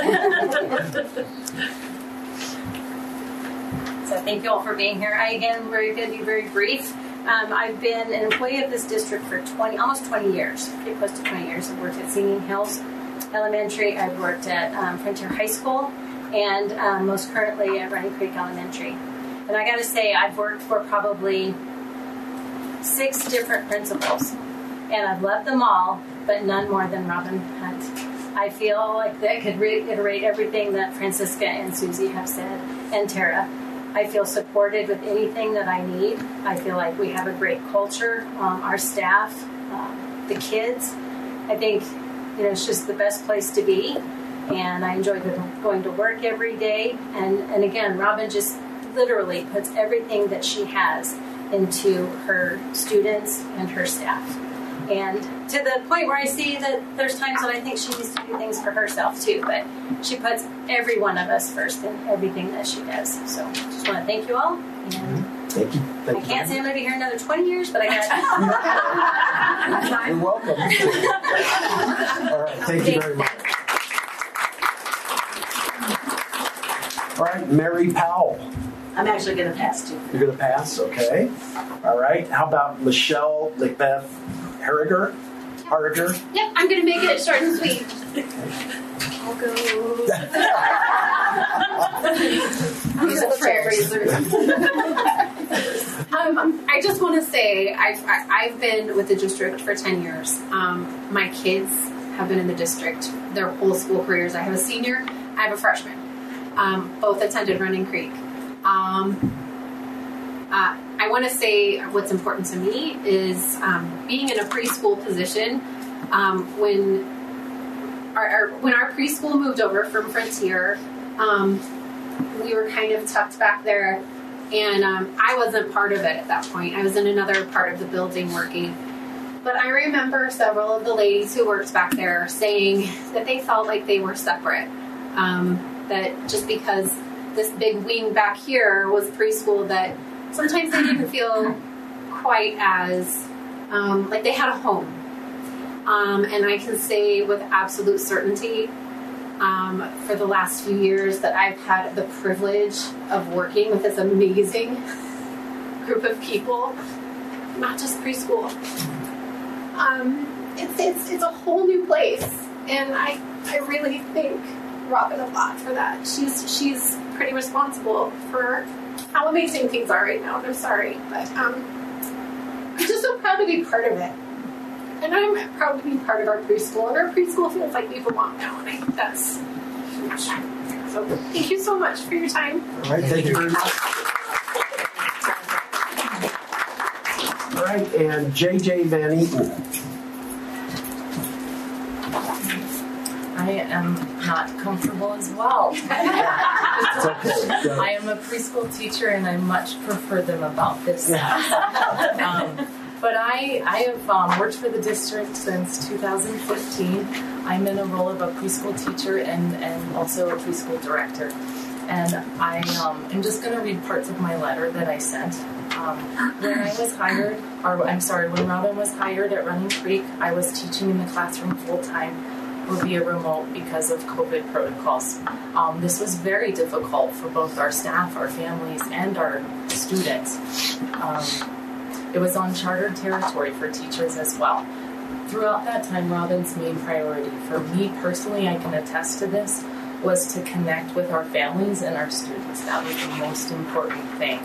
S15: So thank you all for being here. I, again, we're going to be very brief. I've been an employee of this district for almost 20 years, pretty close to 20 years. I've worked at Singing Hills Elementary. I've worked at Frontier High School, and most currently at Running Creek Elementary. And I got to say, I've worked for probably 6 different principals. And I've loved them all, but none more than Robin Hunt. I feel like I could reiterate everything that Francisca and Susie have said, and Tara. I feel supported with anything that I need. I feel like we have a great culture. Our staff, the kids. I think it's just the best place to be. And I enjoy going to work every day. And again, Robin just literally puts everything that she has into her students and her staff. And to the point where I see that there's times that I think she needs to do things for herself too, but she puts every one of us first in everything that she does. So just want to thank you all. And
S1: thank you.
S15: I can't say I'm going to be here another 20 years, but I got
S1: You're welcome. All right. Thank you very much. All right. Mary Powell.
S16: I'm actually going to pass too.
S1: You're going to pass? Okay. All right. How about Michelle Macbeth Harriger?
S17: Yep, I'm going to make it short and sweet. I'll go. I just want to say I've been with the district for 10 years. My kids have been in the district their whole school careers. I have a senior, I have a freshman. Both attended Running Creek. I want to say what's important to me is being in a preschool position. When our preschool moved over from Frontier, we were kind of tucked back there, and I wasn't part of it at that point. I was in another part of the building working. But I remember several of the ladies who worked back there saying that they felt like they were separate. That just because this big wing back here was preschool, that sometimes they didn't feel quite as like they had a home. And I can say with absolute certainty for the last few years that I've had the privilege of working with this amazing group of people, not just preschool.
S6: it's a whole new place, and I really thank Robin a lot for that. She's pretty responsible for how amazing things are right now. And I'm sorry, but I'm just so proud to be part of it. And I'm proud to be part of our preschool, and our preschool feels like we belong now, and I think that's huge. So thank you so much for your time.
S1: All right, thank you very much. All right, and JJ Van Eaton.
S18: I am not comfortable as well.
S1: It's okay.
S18: I am a preschool teacher, and I much prefer them about this. But I have worked for the district since 2015. I'm in a role of a preschool teacher and also a preschool director. And I am just going to read parts of my letter that I sent. When I was hired, when Robin was hired at Running Creek, I was teaching in the classroom full-time or via remote because of COVID protocols. This was very difficult for both our staff, our families, and our students. It was uncharted territory for teachers as well. Throughout that time, Robin's main priority, for me personally, I can attest to this, was to connect with our families and our students. That was the most important thing.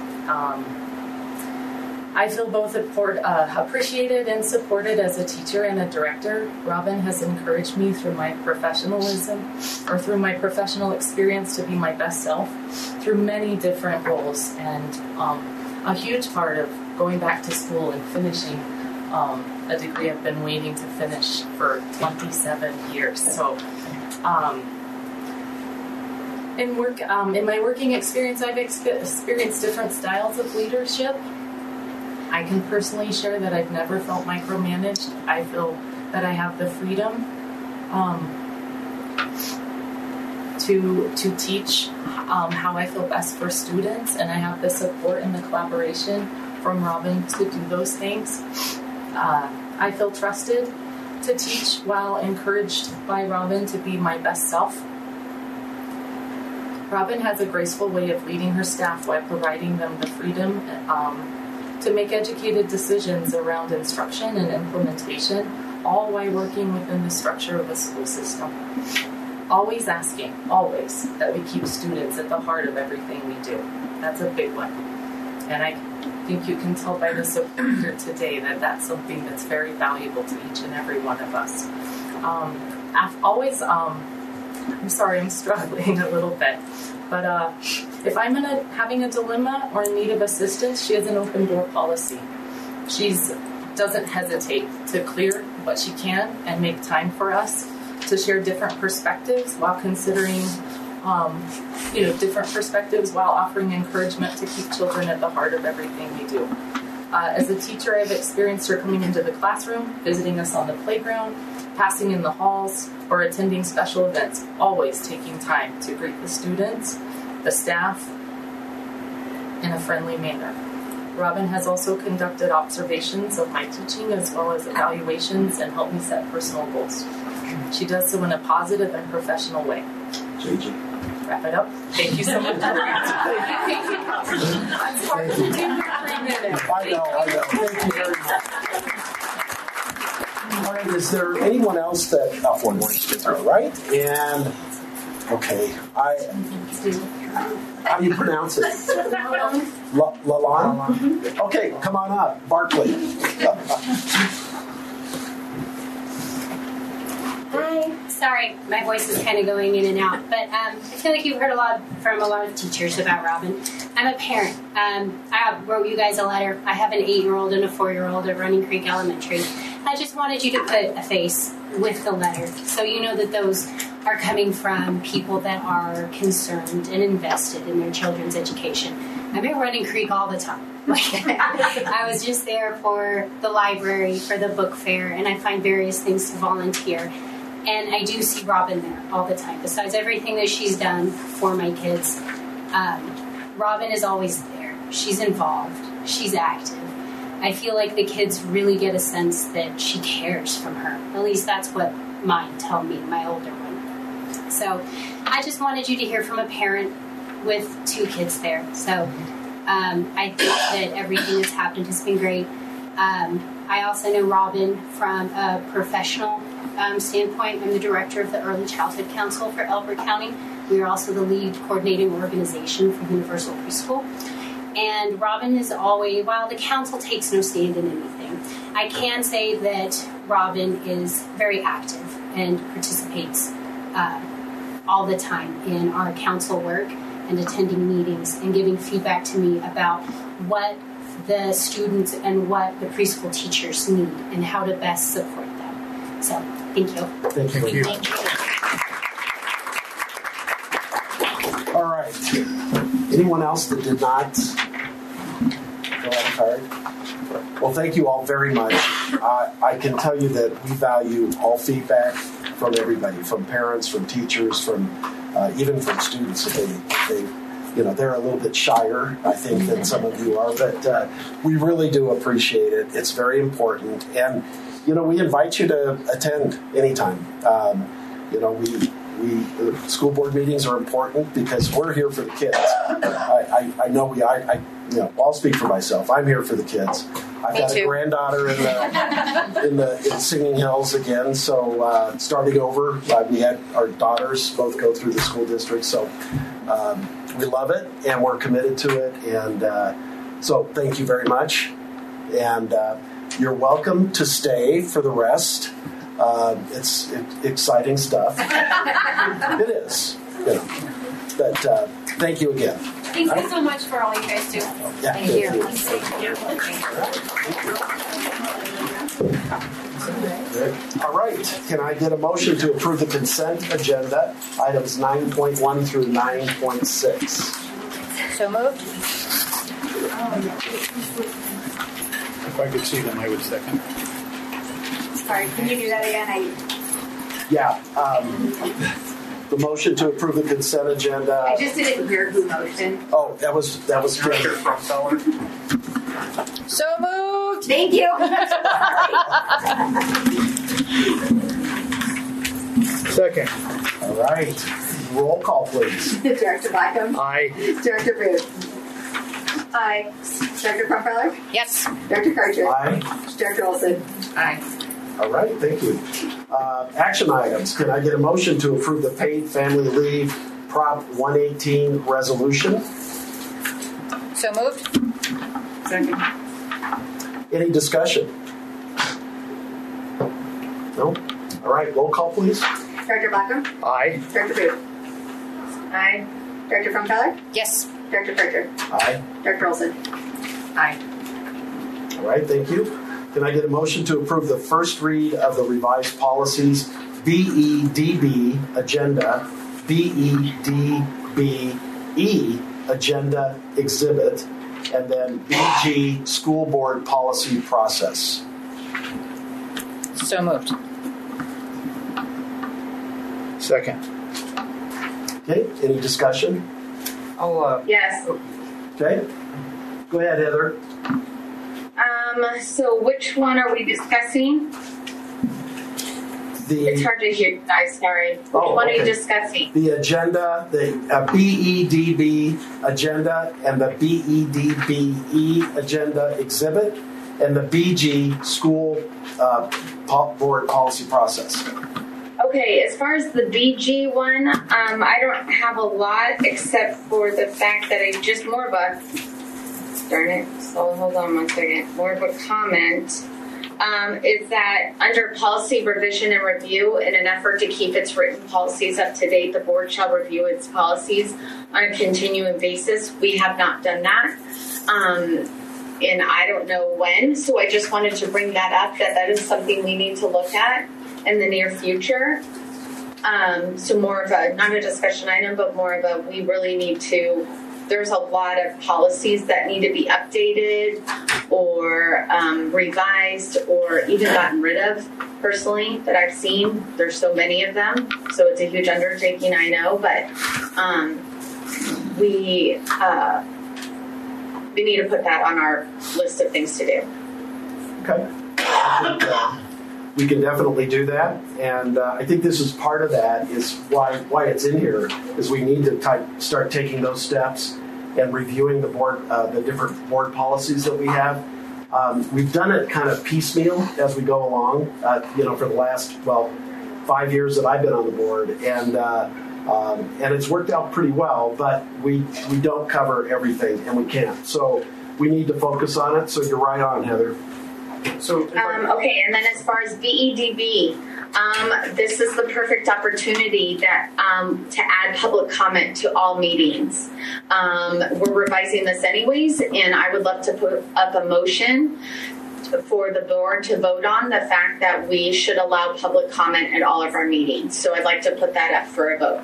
S18: I feel both appreciated and supported as a teacher and a director. Robin has encouraged me through my professionalism or through my professional experience to be my best self through many different roles, and a huge part of going back to school and finishing a degree I've been waiting to finish for 27 years. So in my working experience, I've experienced different styles of leadership. I can personally share that I've never felt micromanaged. I feel that I have the freedom to teach how I feel best for students, and I have the support and the collaboration from Robin to do those things. I feel trusted to teach while encouraged by Robin to be my best self. Robin has a graceful way of leading her staff while providing them the freedom to make educated decisions around instruction and implementation, all while working within the structure of a school system. Always asking, always, that we keep students at the heart of everything we do. That's a big one. And I think you can tell by the support here today that that's something that's very valuable to each and every one of us. I'm sorry, I'm struggling a little bit. But if I'm having a dilemma or in need of assistance, she has an open door policy. She doesn't hesitate to clear what she can and make time for us to share different perspectives while considering, different perspectives while offering encouragement to keep children at the heart of everything we do. As a teacher, I've experienced her coming into the classroom, visiting us on the playground, passing in the halls, or attending special events, always taking time to greet the students, the staff, in a friendly manner. Robin has also conducted observations of my teaching as well as evaluations and helped me set personal goals. She does so in a positive and professional way. Wrap it up. Thank you so much.
S1: I know. Thank you very much. All right, is there anyone else that... one more. All right, and... Okay, how do you pronounce it? Lalon? Okay, come on up. Barkley.
S19: Hi. Sorry, my voice is kind of going in and out, but I feel like you've heard from a lot of teachers about Robin. I'm a parent. I wrote you guys a letter. I have an 8-year-old and a 4-year-old at Running Creek Elementary. I just wanted you to put a face with the letter so you know that those are coming from people that are concerned and invested in their children's education. I'm at Running Creek all the time. I was just there for the library, for the book fair, and I find various things to volunteer. And I do see Robin there all the time. Besides everything that she's done for my kids, Robin is always there. She's involved. She's active. I feel like the kids really get a sense that she cares from her. At least that's what mine tell me, my older one. So I just wanted you to hear from a parent with 2 kids there. So I think that everything that's happened has been great. I also know Robin from a professional standpoint. I'm the director of the Early Childhood Council for Elbert County. We are also the lead coordinating organization for Universal Preschool. And Robin is always, while the council takes no stand in anything, I can say that Robin is very active and participates all the time in our council work and attending meetings and giving feedback to me about what the students and what the preschool teachers need and how to best support them. So, thank you.
S1: Thank you.
S19: Thank you.
S1: All right. Anyone else that did not fill out a card? Well, thank you all very much. I can tell you that we value all feedback from everybody, from parents, from teachers, from even from students. They're a little bit shyer, I think, than some of you are, but we really do appreciate it. It's very important, and we invite you to attend anytime. School board meetings are important because we're here for the kids. I know I'll speak for myself. I'm here for the kids. I've got a granddaughter in Singing Hills again, so starting over. We had our daughters both go through the school district, so we love it and we're committed to it. And so thank you very much. And you're welcome to stay for the rest. It's exciting stuff. It is. But thank you again.
S17: Thank you so much for all you guys do.
S1: Yeah,
S17: thank you.
S1: All right. Can I get a motion to approve the consent agenda, items 9.1 through 9.6?
S2: So moved.
S11: If I could see them, I would second.
S7: Sorry, can you do that again?
S1: Yeah. The motion to approve the consent agenda.
S7: I just didn't hear who motioned.
S1: Oh, that was
S3: Director Frumfeller.
S2: So moved.
S7: Thank you.
S11: Second.
S1: All right. Roll call, please.
S7: Director Blackham.
S11: Aye.
S7: Director Booth. Aye. Director Frumfeller.
S2: Yes.
S7: Director Carter.
S1: Aye.
S7: Director Olson.
S2: Aye.
S1: All right, thank you. Action items. Can I get a motion to approve the paid family leave Prop 118 resolution?
S2: So moved.
S7: Second.
S1: Any discussion? No? All right, roll call, please.
S7: Director Blackham.
S11: Aye.
S7: Director Booth. Aye. Director Frumfeller.
S2: Yes.
S7: Director Carter.
S1: Aye.
S7: Director Olson. Aye.
S1: All right, thank you. Can I get a motion to approve the first read of the revised policies BEDB agenda, BEDBE agenda exhibit, and then BG school board policy process?
S2: So moved.
S11: Second.
S1: Okay, any discussion?
S7: Yes.
S1: Okay, go ahead, Heather.
S20: So which one are we discussing? It's hard to hear you guys, sorry. Which one are you discussing?
S1: The agenda, the BEDB agenda, and the BEDBE agenda exhibit, and the BG school board policy process.
S20: Okay, as far as the BG one, I don't have a lot except for the fact that I just more of a, darn it, so hold on one second, more of a comment, is that under policy revision and review, in an effort to keep its written policies up to date, the board shall review its policies on a continuing basis. We have not done that. And I don't know when, so I just wanted to bring that up, that is something we need to look at in the near future. So more of a, not a discussion item, but more of a, we really need to, there's a lot of policies that need to be updated or revised or even gotten rid of, personally, that I've seen. There's so many of them, so it's a huge undertaking, I know, but we need to put that on our list of things to do.
S1: Okay. I think, we can definitely do that, and I think this is part of that. Is why it's in here is we need to start taking those steps and reviewing the board, the different board policies that we have. We've done it kind of piecemeal as we go along, for the last, 5 years that I've been on the board, and it's worked out pretty well, but we don't cover everything, and we can't. So we need to focus on it, so you're right on, Heather.
S20: So okay, and then as far as BEDB, this is the perfect opportunity that to add public comment to all meetings. We're revising this anyways, and I would love to put up a motion for the board to vote on the fact that we should allow public comment at all of our meetings. So I'd like to put that up for a vote.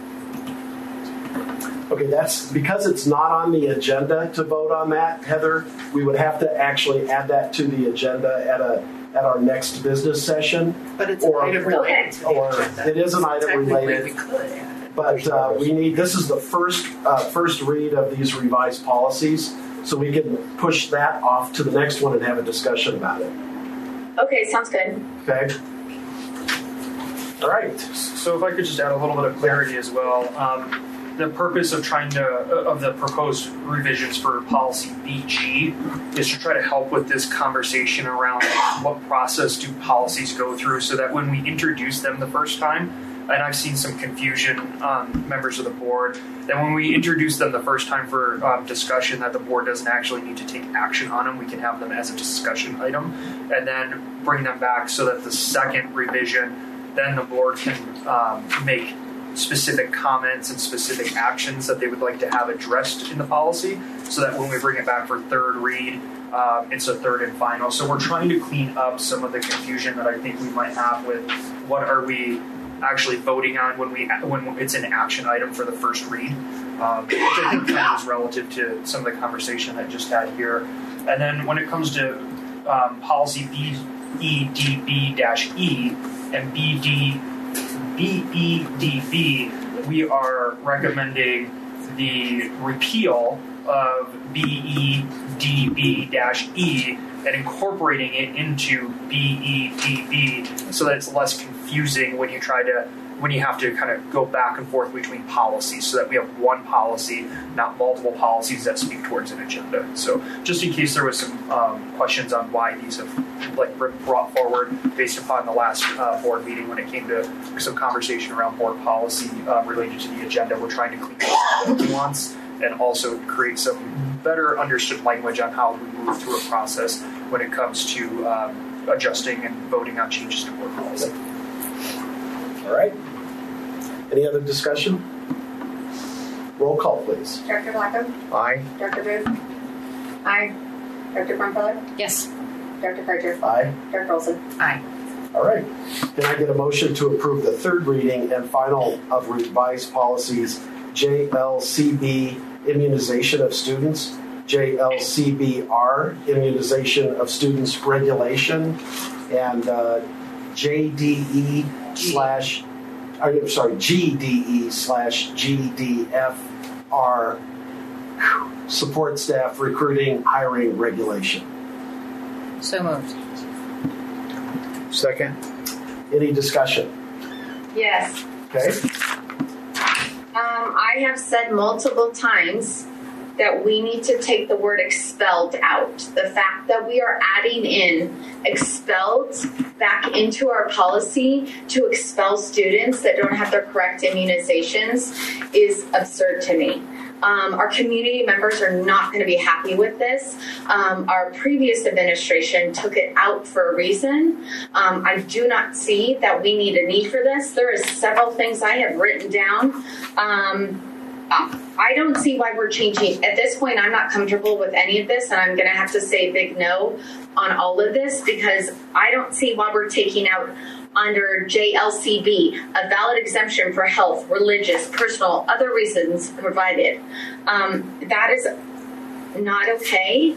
S1: Okay, that's because it's not on the agenda to vote on that, Heather. We would have to actually add that to the agenda at our next business session.
S6: But it's an item related.
S1: Or it is an item related.
S6: We could.
S1: But we need. This is the first read of these revised policies, so we can push that off to the next one and have a discussion about it.
S20: Okay, sounds good.
S1: Okay. All right.
S3: So if I could just add a little bit of clarity as well. The purpose of of the proposed revisions for policy BG is to try to help with this conversation around what process do policies go through, so that when we introduce them the first time, and I've seen some confusion members of the board, that when we introduce them the first time for discussion, that the board doesn't actually need to take action on them. We can have them as a discussion item and then bring them back so that the second revision, then the board can make specific comments and specific actions that they would like to have addressed in the policy, so that when we bring it back for third read, it's a third and final. So we're trying to clean up some of the confusion that I think we might have with what are we actually voting on when it's an action item for the first read, which I think kind of is relative to some of the conversation I just had here. And then when it comes to policy BEDB-E and BEDB, we are recommending the repeal of BEDB-E and incorporating it into BEDB so that it's less confusing when you have to kind of go back and forth between policies, so that we have one policy, not multiple policies that speak towards an agenda. So just in case there was some questions on why these have been brought forward based upon the last board meeting when it came to some conversation around board policy related to the agenda, we're trying to clean up some of the nuance and also create some better understood language on how we move through a process when it comes to adjusting and voting on changes to board policy.
S1: All right. Any other discussion? Roll call, please.
S8: Director Blackham?
S1: Aye.
S8: Director Booth? Aye. Director Brumfeller?
S2: Yes.
S8: Director Frazier?
S1: Aye.
S8: Director Olson?
S2: Aye.
S1: All right. Can I get a motion to approve the third reading and final of revised policies JLCB, immunization of students, JLCBR, immunization of students regulation, and GDE/GDFR, support staff recruiting hiring regulation.
S2: So moved.
S1: Second. Any discussion?
S20: Yes.
S1: Okay.
S20: I have said multiple times that we need to take the word expelled out. The fact that we are adding in expelled back into our policy to expel students that don't have their correct immunizations is absurd to me. Our community members are not going to be happy with this. Our previous administration took it out for a reason. I do not see that we need a need for this. There are several things I have written down. I don't see why we're changing. At this point, I'm not comfortable with any of this, and I'm going to have to say a big no on all of this, because I don't see why we're taking out under JLCB a valid exemption for health, religious, personal, other reasons provided. That is not okay.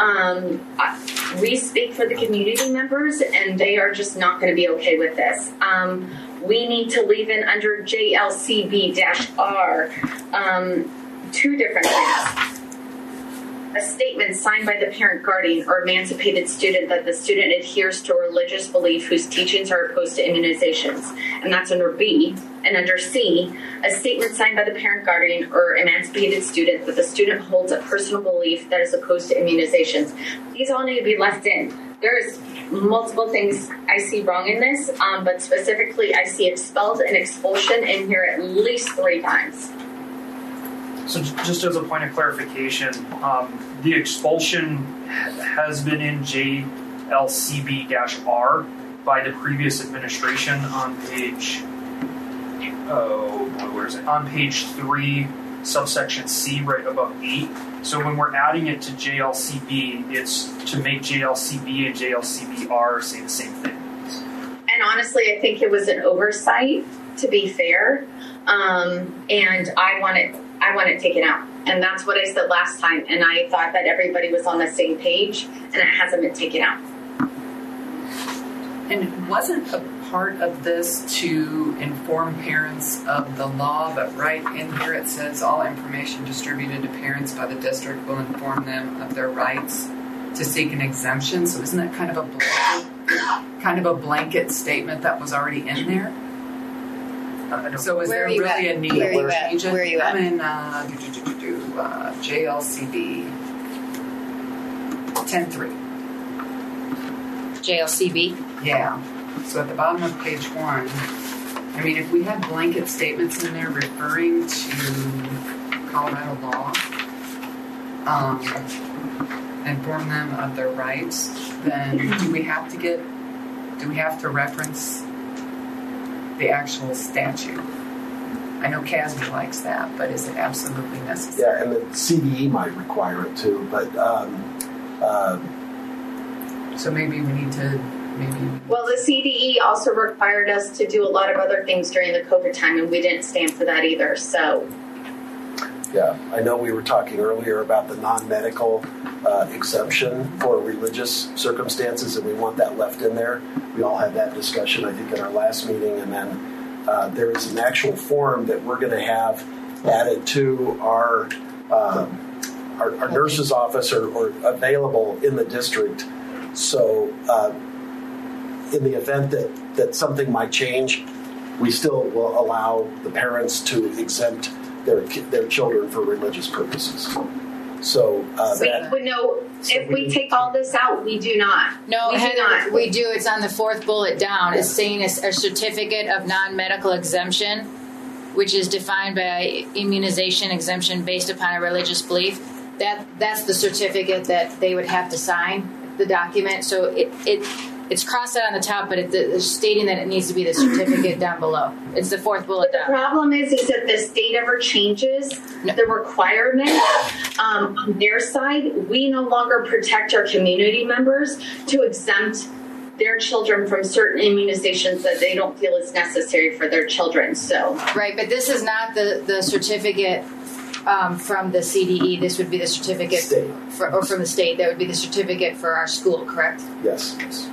S20: We speak for the community members, and they are just not going to be okay with this. We need to leave in under JLCB-R two different things. a statement signed by the parent, guardian, or emancipated student that the student adheres to a religious belief whose teachings are opposed to immunizations. And that's under B. And under C, a statement signed by the parent, guardian, or emancipated student that the student holds a personal belief that is opposed to immunizations. These all need to be left in. There's multiple things I see wrong in this, but specifically I see expelled and expulsion in here at least 3 times.
S3: So just as a point of clarification, the expulsion has been in JLCB-R by the previous administration on page, where is it? On page 3, subsection C, right above 8. So when we're adding it to JLCB, it's to make JLCB and JLCB-R say the same thing.
S20: And honestly, I think it was an oversight, to be fair, and I want it taken out. And that's what I said last time, and I thought that everybody was on the same page, and it hasn't been taken out.
S21: And wasn't a part of this to inform parents of the law, but right in here it says all information distributed to parents by the district will inform them of their rights to seek an exemption. So isn't that kind of a blanket statement that was already in there? So is there really a need to change it?
S2: Where are you at?
S21: I'm in JLCB 10.3.
S2: JLCB?
S21: Yeah. So at the bottom of page 1, I mean, if we had blanket statements in there referring to Colorado law, inform them of their rights, then do we have to reference the actual statute? I know CASB likes that, but is it absolutely necessary?
S1: Yeah, and the CDE might require it too, but
S21: so maybe we need to
S20: Well, the CDE also required us to do a lot of other things during the COVID time, and we didn't stand for that either. So,
S1: yeah, I know we were talking earlier about the non-medical exemption for religious circumstances, and we want that left in there. We all had that discussion, I think, in our last meeting, and then there is an actual form that we're going to have added to our nurse's office or available in the district. So in the event that something might change, we still will allow the parents to exempt their children for religious purposes. So
S20: if we take all this out, we do not.
S2: No, Heather, we do. It's on the 4th bullet down. It's saying a certificate of non-medical exemption, which is defined by immunization exemption based upon a religious belief. That's the certificate that they would have to sign, the document. So it's crossed out on the top, but it's stating that it needs to be the certificate down below. It's the 4th bullet down.
S20: The problem is if the state ever changes the requirement on their side, we no longer protect our community members to exempt their children from certain immunizations that they don't feel is necessary for their children. So
S2: right, but this is not the certificate from the CDE. This would be the certificate or from the state. That would be the certificate for our school, correct?
S1: Yes.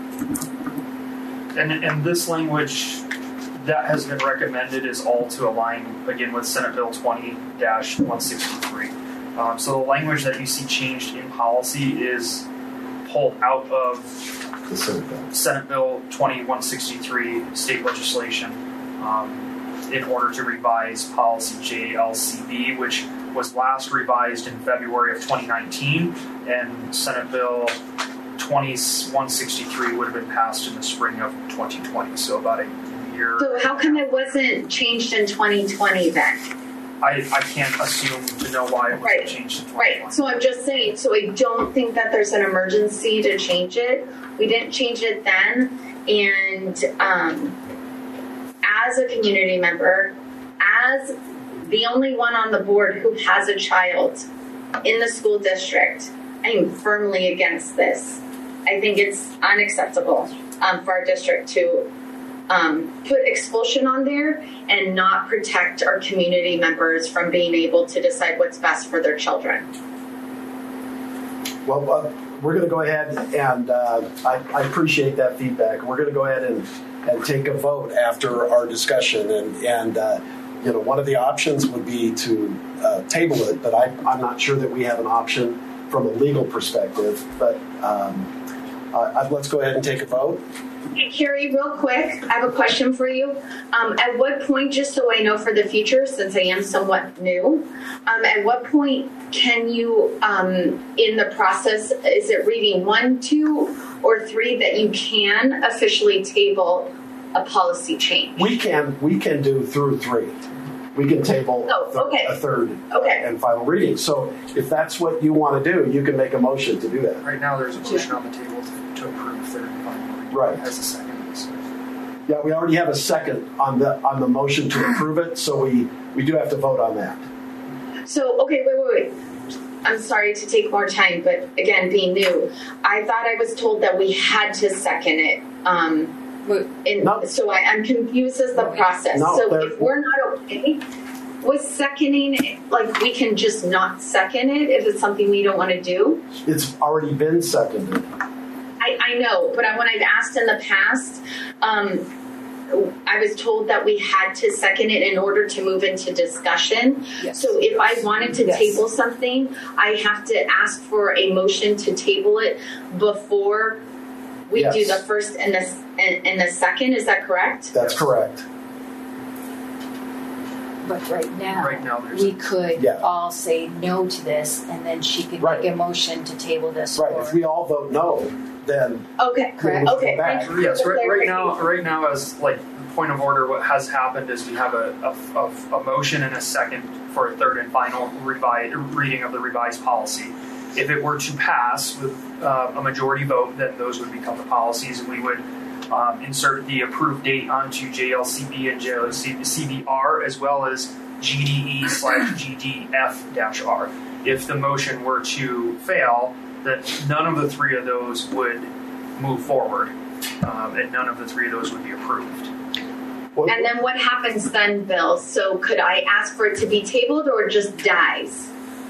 S3: And this language that has been recommended is all to align, again, with Senate Bill 20-163. So the language that you see changed in policy is pulled out of
S1: the
S3: Senate Bill 20-163 state legislation in order to revise policy JLCB, which was last revised in February of 2019, and Senate Bill 20-163 would have been passed in the spring of 2020, so about a year.
S20: So how come it wasn't changed in 2020 then?
S3: I can't assume to know why it wasn't changed in 2020.
S20: Right, so I'm just saying, so I don't think that there's an emergency to change it. We didn't change it then, and as a community member, as the only one on the board who has a child in the school district, I am firmly against this. I think it's unacceptable for our district to put expulsion on there and not protect our community members from being able to decide what's best for their children.
S1: Well, we're going to go ahead and I appreciate that feedback. We're going to go ahead and take a vote after our discussion. And one of the options would be to table it, but I'm not sure that we have an option from a legal perspective. But let's go ahead and take a vote.
S20: Hey, Carrie, real quick, I have a question for you. At what point, just so I know for the future, since I am somewhat new, at what point can you, in the process, is it reading 1, 2, or 3 that you can officially table a policy change?
S1: We can do through 3. We can table a third and final reading. So if that's what you want to do, you can make a motion to do that.
S3: Right now, there's a motion on the table to approve third and final reading.
S1: Right.
S3: As a second.
S1: Yeah, we already have a second on the motion to approve it, so we do have to vote on that.
S20: So, okay, wait. I'm sorry to take more time, but again, being new, I thought I was told that we had to second it. So I'm confused as the process. So if we're not okay with seconding it, like we can just not second it if it's something we don't want to do?
S1: It's already been seconded.
S20: I know, but when I've asked in the past, I was told that we had to second it in order to move into discussion. Yes. So if I wanted to table something, I have to ask for a motion to table it before we do the first and the second. Is that correct?
S1: That's correct.
S2: But right now we could all say no to this, and then she could make a motion to table this.
S1: Right. If we all vote no, then
S20: correct. Okay.
S3: Yes. Right now, as like point of order, what has happened is we have a motion and a second for a third and final reading of the revised policy. If it were to pass with a majority vote, then those would become the policies, and we would insert the approved date onto JLCB and JLCBR as well as GDE/GDF-R. If the motion were to fail, then none of the 3 of those would move forward, and none of the 3 of those would be approved.
S20: And then what happens then, Bill? So could I ask for it to be tabled or just dies?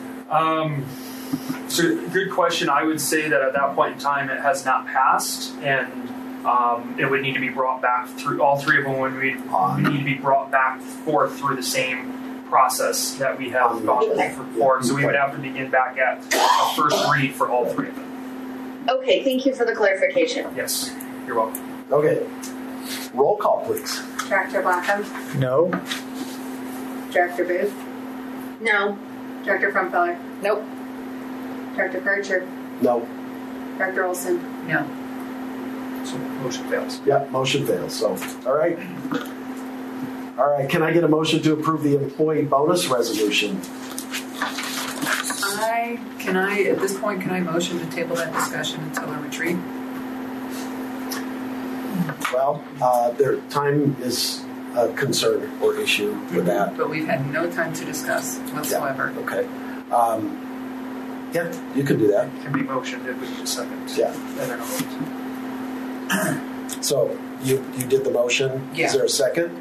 S3: So good question. I would say that at that point in time, it has not passed, and it would need to be brought back through. All 3 of them would need to be brought back forth through the same process that we have gone before. So we would have to begin back at a first read for all 3 of them.
S20: Okay, thank you for the clarification.
S3: Yes, you're welcome.
S1: Okay, roll call, please.
S5: Director Blackham?
S1: No.
S5: Director Booth?
S20: No.
S5: Director Frumfeller?
S2: Nope.
S5: Director Kircher?
S1: No.
S5: Director Olson?
S14: No.
S3: So motion fails.
S1: Yeah, motion fails. So, all right. Can I get a motion to approve the employee bonus resolution?
S21: At this point, can I motion to table that discussion until a retreat?
S1: Well, their time is a concern or issue with that.
S21: But we've had no time to discuss whatsoever.
S1: Yeah. Okay. You can do that.
S3: It can be motioned if we need a second.
S1: Yeah.
S3: And then a vote.
S1: So you did the motion.
S21: Yeah.
S1: Is there a second?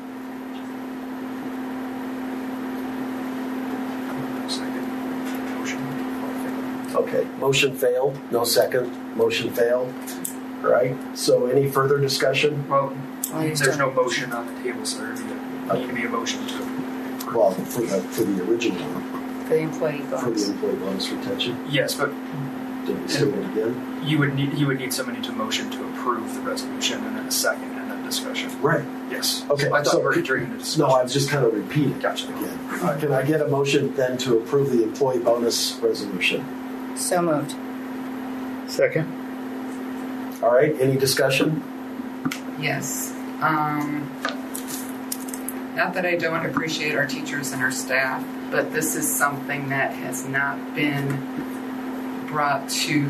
S1: Okay, motion failed. No second. Motion failed. All right. So any further discussion?
S3: Well, there's no motion on the table, so there need to be a motion to approve.
S1: Well, for the original one.
S2: For the employee bonus.
S1: For the employee bonus retention.
S3: Yes, but
S1: did we say it again?
S3: You would need somebody to motion to approve the resolution, and then a second, and then discussion.
S1: Right.
S3: Yes.
S1: Okay.
S3: I thought we were entering the discussion.
S1: No, I was just kind of repeating again. Can I get a motion then to approve the employee bonus resolution?
S2: So moved.
S1: Second. All right. Any discussion?
S21: Yes. Not that I don't appreciate our teachers and our staff, but this is something that has not been brought to.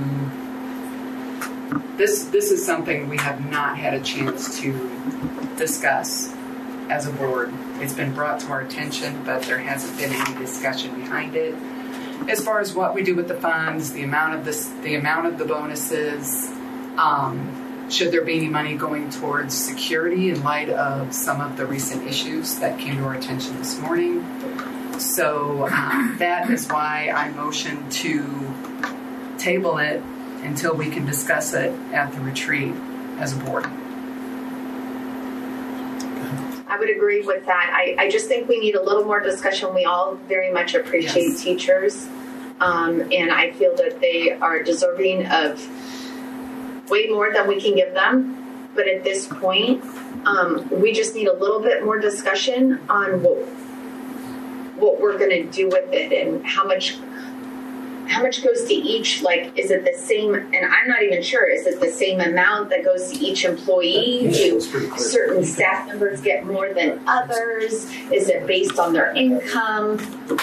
S21: This is something we have not had a chance to discuss as a board. It's been brought to our attention, but there hasn't been any discussion behind it. As far as what we do with the funds, the amount of the bonuses, should there be any money going towards security in light of some of the recent issues that came to our attention this morning. So that is why I motion to table it until we can discuss it at the retreat as a board.
S20: I would agree with that. I just think we need a little more discussion. We all very much appreciate teachers.
S9: and I feel that they are deserving of way more than we can give them. But at this point, we just need a little bit more discussion on what we're going to do with it and how much goes to each. Like, is it the same? And I'm not even sure. Is it the same amount that goes to each employee? Do certain staff members get more than others? Is it based on their income?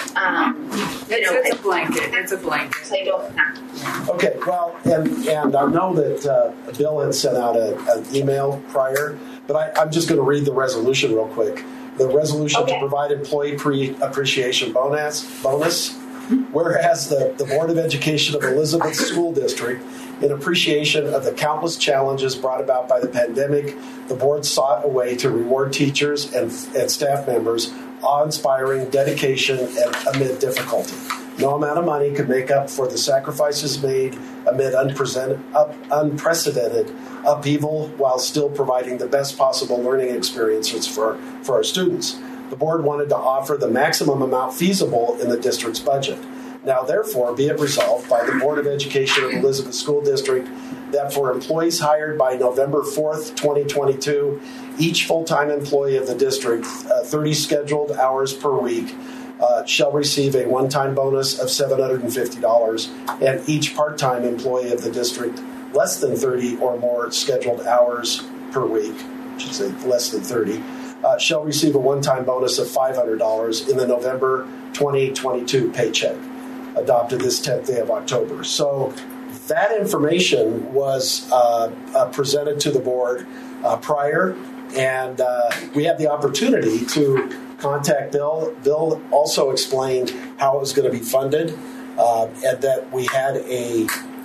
S21: It's a blanket. It's a blanket.
S9: So I don't know.
S1: Okay, well, and I know that Bill had sent out an email prior, but I'm just going to read the resolution real quick. The resolution to provide employee appreciation bonus. Whereas the Board of Education of Elizabeth School District, in appreciation of the countless challenges brought about by the pandemic, the board sought a way to reward teachers and staff members awe-inspiring dedication amid difficulty. No amount of money could make up for the sacrifices made amid unprecedented upheaval while still providing the best possible learning experiences for our students. The board wanted to offer the maximum amount feasible in the district's budget. Now, therefore, be it resolved by the Board of Education of Elizabeth School District that for employees hired by November 4th, 2022, each full-time employee of the district, 30 scheduled hours per week, shall receive a one-time bonus of $750, and each part-time employee of the district less than 30 or more scheduled hours per week, I should say less than 30, shall receive a one-time bonus of $500 in the November 2022 paycheck, adopted this 10th day of October. So that information was presented to the board prior, and we had the opportunity to contact Bill. Bill also explained how it was going to be funded, and that we had a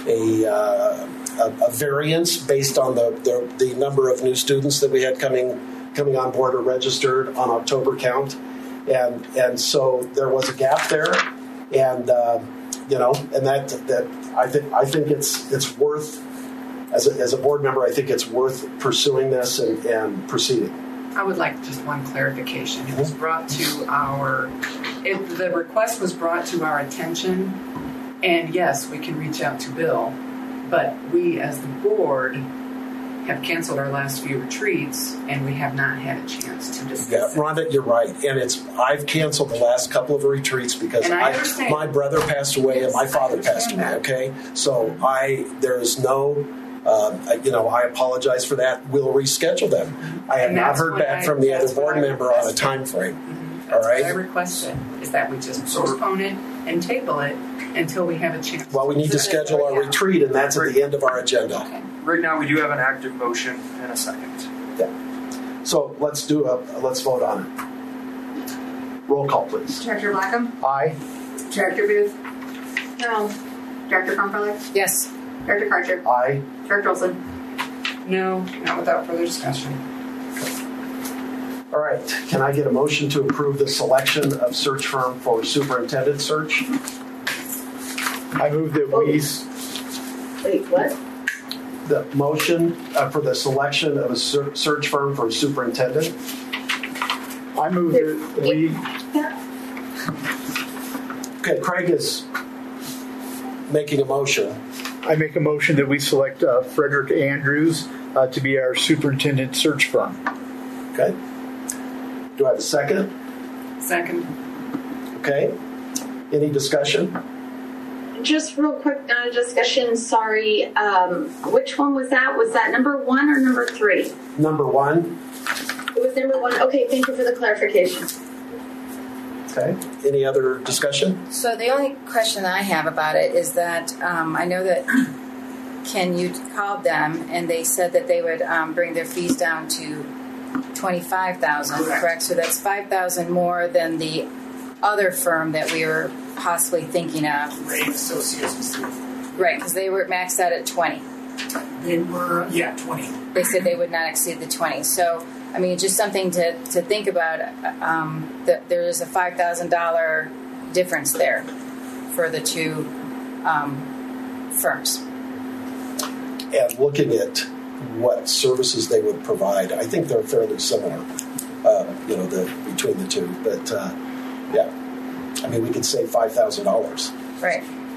S1: variance based on the number of new students that we had coming on board or registered on October count, and so there was a gap there, and and that I think it's worth, as a board member, I think it's worth pursuing this and proceeding.
S21: I would like just one clarification. It was brought to the request was brought to our attention, and yes, we can reach out to Bill, but we as the board have canceled our last few retreats, and we have not had a chance to discuss
S1: it. Rhonda, you're right, and I've canceled the last couple of retreats because my brother passed away and my father passed away. Okay, so there's no. I apologize for that. We'll reschedule them. I have not heard back from the other board member on a time frame.
S21: All right. What I requested is that we just postpone it and table it until we have a chance.
S1: Well, we need to schedule our retreat, and that's at the end of our agenda.
S3: Okay. Right now, we do have an active motion and a second.
S1: Yeah. So let's vote on it. Roll call, please.
S5: Director Blackham?
S1: Aye.
S5: Director Booth?
S7: No.
S5: Director Frumfeller?
S2: Yes.
S5: Director Karcher?
S1: Aye.
S5: Director Olson?
S21: No, not without further discussion.
S1: All right. Can I get a motion to approve the selection of search firm for superintendent search?
S22: I move that we...
S9: Wait, what?
S1: The motion for the selection of a search firm for superintendent.
S22: I move that we...
S1: Okay, Craig is making a motion.
S22: I make a motion that we select Frederick Andrews to be our superintendent search firm.
S1: Okay. Do I have a second?
S21: Second.
S1: Okay. Any discussion?
S9: Just real quick discussion. Sorry. Which one was that? Was that number 1 or number 3?
S1: Number 1.
S9: It was number 1. Okay, thank you for the clarification.
S1: Okay. Any other discussion?
S10: So the only question that I have about it is that I know that Ken, you called them and they said that they would bring their fees down to $25,000, correct? So that's $5,000 more than the other firm that we were possibly thinking of.
S11: Ray Associates.
S10: Right, because they were maxed out at 20.
S11: They were, 20.
S10: They said they would not exceed the 20. So, I mean, just something to think about. That there is a $5,000 difference there for the two firms.
S1: And looking at what services they would provide, I think they're fairly similar, between the two. But, yeah, I mean, we could save $5,000.
S10: Right.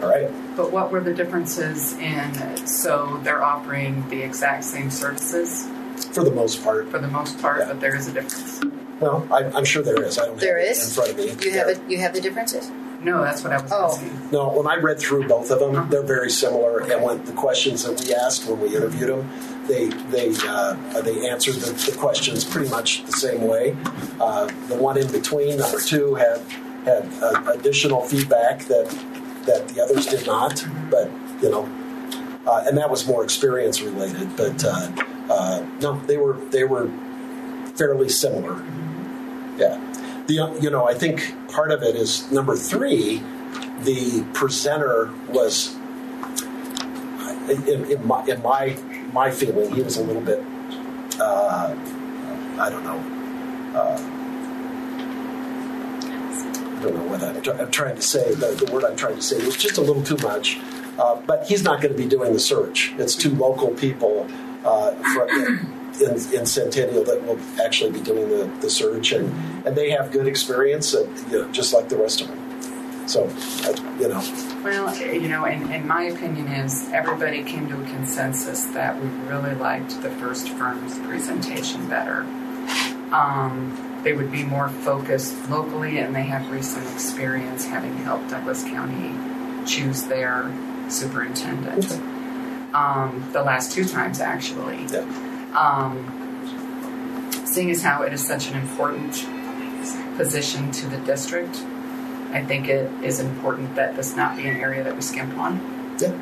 S1: All right.
S21: But what were the differences in, so they're offering the exact same services?
S1: For the most part.
S21: For the most part, but there is a difference.
S1: Well, I'm sure there is. I don't
S10: There
S1: have
S10: is?
S1: it in front of me.
S10: You have the differences?
S21: No, that's what I was asking.
S1: No, when I read through both of them, they're very similar. And when the questions that we asked when we interviewed them, they answered the questions pretty much the same way. The one in between, number 2, had additional feedback that the others did not. But and that was more experience related. But no, they were fairly similar. Yeah. I think part of it is number 3. The presenter was, in my feeling, he was a little bit, I don't know what I'm trying to say. The word I'm trying to say was just a little too much. But he's not going to be doing the search. It's 2 local people in Centennial that will actually be doing the search, and they have good experience, just like the rest of them. So,
S21: Well, and my opinion is everybody came to a consensus that we really liked the first firm's presentation better. They would be more focused locally, and they have recent experience having helped Douglas County choose their superintendent. The last 2 times, actually.
S1: Yeah.
S21: Seeing as how it is such an important position to the district, I think it is important that this not be an area that we skimp on.
S1: Yeah.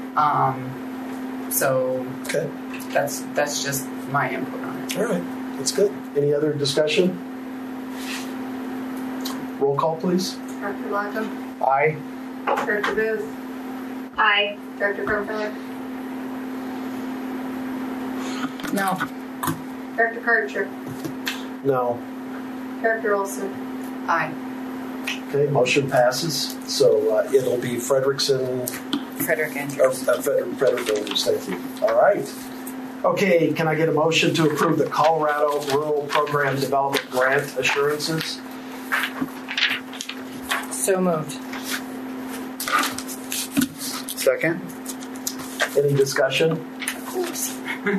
S21: So
S1: okay.
S21: That's just my input on it.
S1: All right. That's good. Any other discussion? Roll call, please.
S5: Dr. Blackham?
S1: Aye.
S5: Dr. Booth?
S20: Aye.
S5: Dr. Crumpler?
S10: No.
S5: Dr. Karcher?
S1: No.
S5: Dr. Olson?
S21: Aye.
S1: Okay, motion passes. So it'll be
S10: Frederick Andrews.
S1: Frederick Andrews, thank you. All right. Okay, can I get a motion to approve the Colorado Rural Program Development Grant Assurances?
S10: So moved.
S22: Second.
S1: Any discussion?
S21: Of course.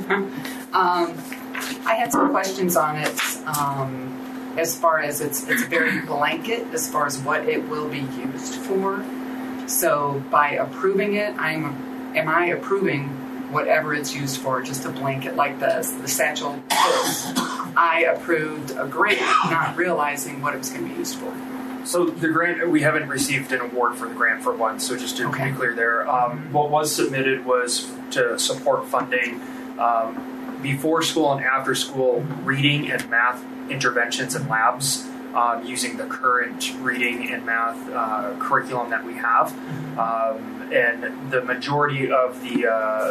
S21: I had some questions on it. As far as it's very blanket as far as what it will be used for. So by approving it, am I approving whatever it's used for? Just a blanket like the satchel kids. I approved a grant, not realizing what it was going to be used for.
S3: So the grant, we haven't received an award for the grant for one. So just to be clear there, what was submitted was to support funding before school and after school reading and math interventions and labs using the current reading and math curriculum that we have. And the majority of the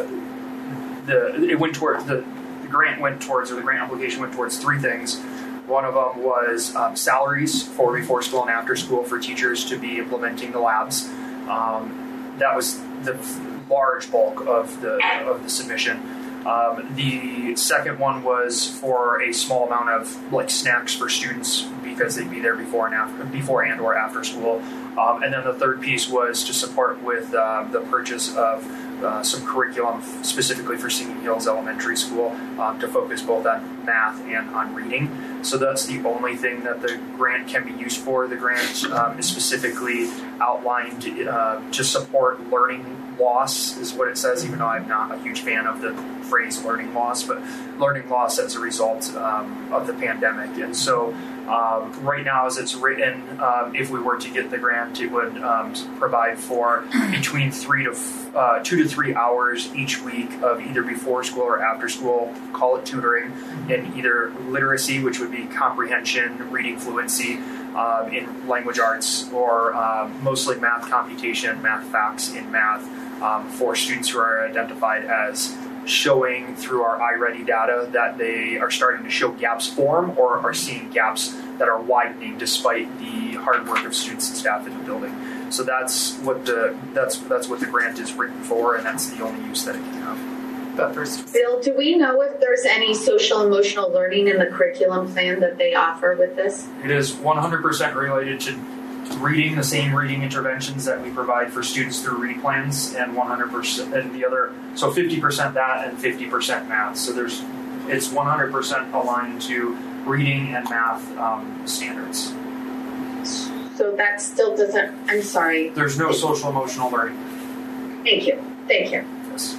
S3: grant application went towards 3 things. One of them was salaries for before school and after school for teachers to be implementing the labs. That was the large bulk of the submission. The second one was for a small amount of snacks for students because they'd be there before and or after school. And then the third piece was to support with the purchase of some curriculum specifically for Singing Hills Elementary School to focus both on math and on reading. So that's the only thing that the grant can be used for. The grant is specifically outlined to support learning loss is what it says, even though I'm not a huge fan of the phrase learning loss, but learning loss as a result of the pandemic. And so right now as it's written, if we were to get the grant, it would provide for between 2 to 3 hours each week of either before school or after school, call it tutoring, in either literacy, which would be comprehension, reading fluency, in language arts, or mostly math computation, math facts in math, for students who are identified as showing through our iReady data that they are starting to show gaps form or are seeing gaps that are widening despite the hard work of students and staff in the building. So that's what the grant is written for, and that's the only use that it can have.
S21: But first,
S20: Bill, do we know if there's any social emotional learning in the curriculum plan that they offer with this?
S3: It is 100% related to reading, the same reading interventions that we provide for students through read plans, and 100% and the other, so 50% that and 50% math. So it's 100% aligned to reading and math standards.
S9: So that still doesn't, I'm sorry.
S3: There's no social emotional learning.
S9: Thank you.
S3: Yes.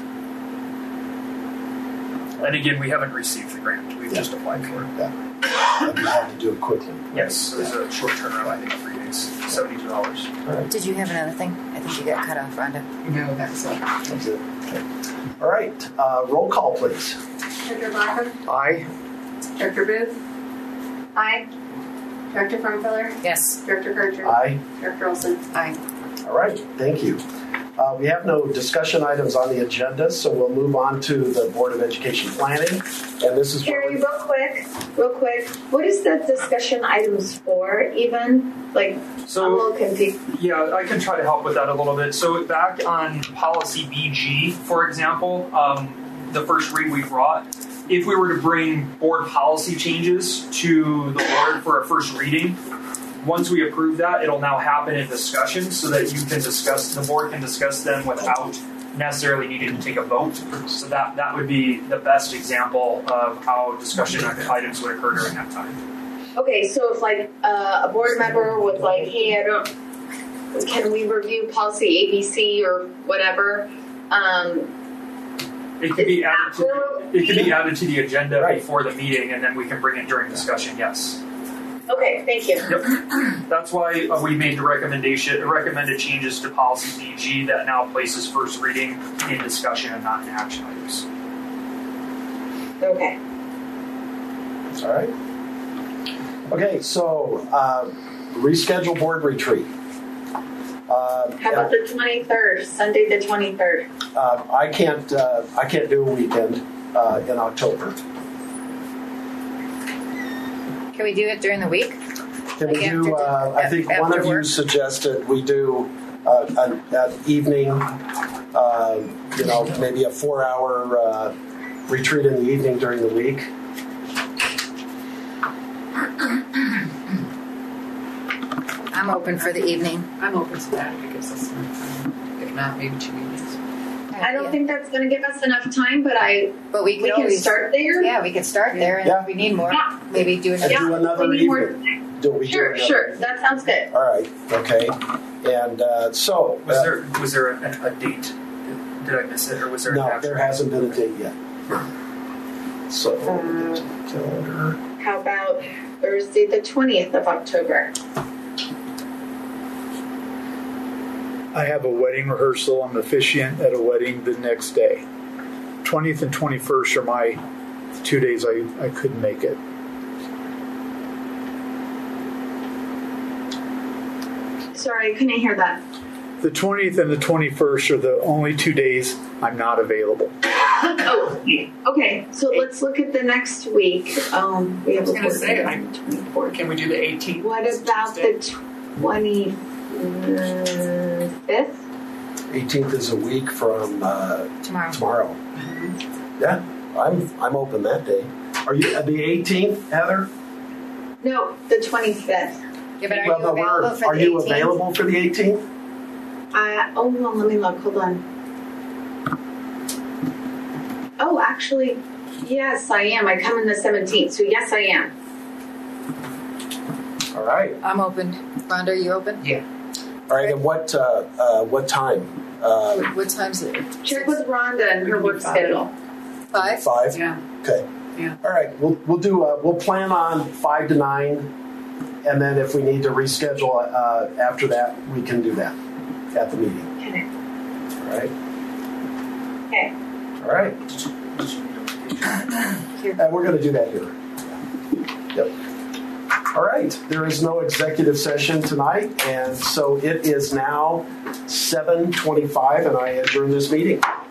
S3: And again, we haven't received the grant. We've just applied for it.
S1: And you had to do it quickly.
S3: Yes, so there's a short turnaround, I think, 3 days, $72.
S1: All right.
S10: Did you have another thing? I think you got cut off, Rhonda.
S21: No, that's it.
S1: That's it. Okay. All right. Roll call, please.
S5: Director Blackman?
S22: Aye.
S5: Director Booth?
S9: Aye.
S5: Director Firmfiller?
S10: Yes.
S5: Director Kircher?
S1: Aye.
S5: Director Olson?
S10: Aye.
S1: All right. Thank you. We have no discussion items on the agenda, so we'll move on to the Board of Education Planning. And this is
S9: Carrie, real quick. What is the discussion items for even? Like,
S3: so,
S9: I'm a little confused.
S3: Yeah, I can try to help with that a little bit. So back on policy BG, for example, the first read we brought, if we were to bring board policy changes to the board for a first reading, once we approve that, it'll now happen in discussion so that you can discuss, the board can discuss them without necessarily needing to take a vote. So that would be the best example of how discussion items would occur during that time.
S9: Okay, so if like a board member was like, hey, can we review policy ABC or whatever?
S3: It could be added to the agenda before the meeting, and then we can bring it during discussion. Yes.
S9: Okay, thank you.
S3: Yep. That's why we made the recommended changes to policy BG that now places first reading in discussion and not in action items.
S9: Okay.
S1: All right. Okay, so reschedule board retreat.
S9: How about the 23rd, Sunday the 23rd?
S1: I can't do a weekend in October.
S10: Can we do it during the week?
S1: Can we do? I think one of you suggested we do an evening. Maybe a 4-hour retreat in the evening during the week.
S10: I'm open for the evening.
S21: I'm open to that if it gives us enough time. If not, maybe 2 evenings.
S9: I don't think that's going to give us enough time, but
S10: we can
S9: always start there.
S10: Yeah, we can start there, and if we need more, maybe do another.
S1: Do another evening.
S9: Sure. That sounds good.
S1: All right. Okay. And so
S3: was there a date? Did I miss it, or was there?
S1: No, there hasn't been a date yet. So calendar.
S9: How about Thursday the 20th of October?
S22: I have a wedding rehearsal. I'm officiant at a wedding the next day. 20th and 21st are my 2 days I couldn't make it.
S9: Sorry, I couldn't hear that.
S22: The 20th and the 21st are the only 2 days I'm not available.
S9: Oh, okay. So let's look at the next week. We have
S21: I was going to say, can we do the 18th?
S9: What about the 25th?
S1: 18th is a week from tomorrow.
S9: Mm-hmm.
S1: Yeah, I'm open that day. Are you the 18th, Heather?
S9: No, the 25th.
S10: Yeah, but are you available for the 18th?
S1: Are you available for the 18th?
S9: Hold on, let me look. Hold on. Oh, actually, yes, I am. I come in the 17th, so yes, I am.
S1: All right.
S10: I'm open. Rhonda, are you open?
S21: Yeah.
S1: All right, and what time?
S10: What time's it?
S9: Check with Rhonda and her work schedule.
S10: 5?
S1: 5?
S21: Yeah.
S1: Okay.
S21: Yeah.
S1: All right, we'll plan on 5 to 9, and then if we need to reschedule after that, we can do that at the meeting.
S9: Okay.
S1: All right.
S9: Okay.
S1: All right. And we're going to do that here. Yep. All right. There is no executive session tonight, and so it is now 7:25, and I adjourn this meeting.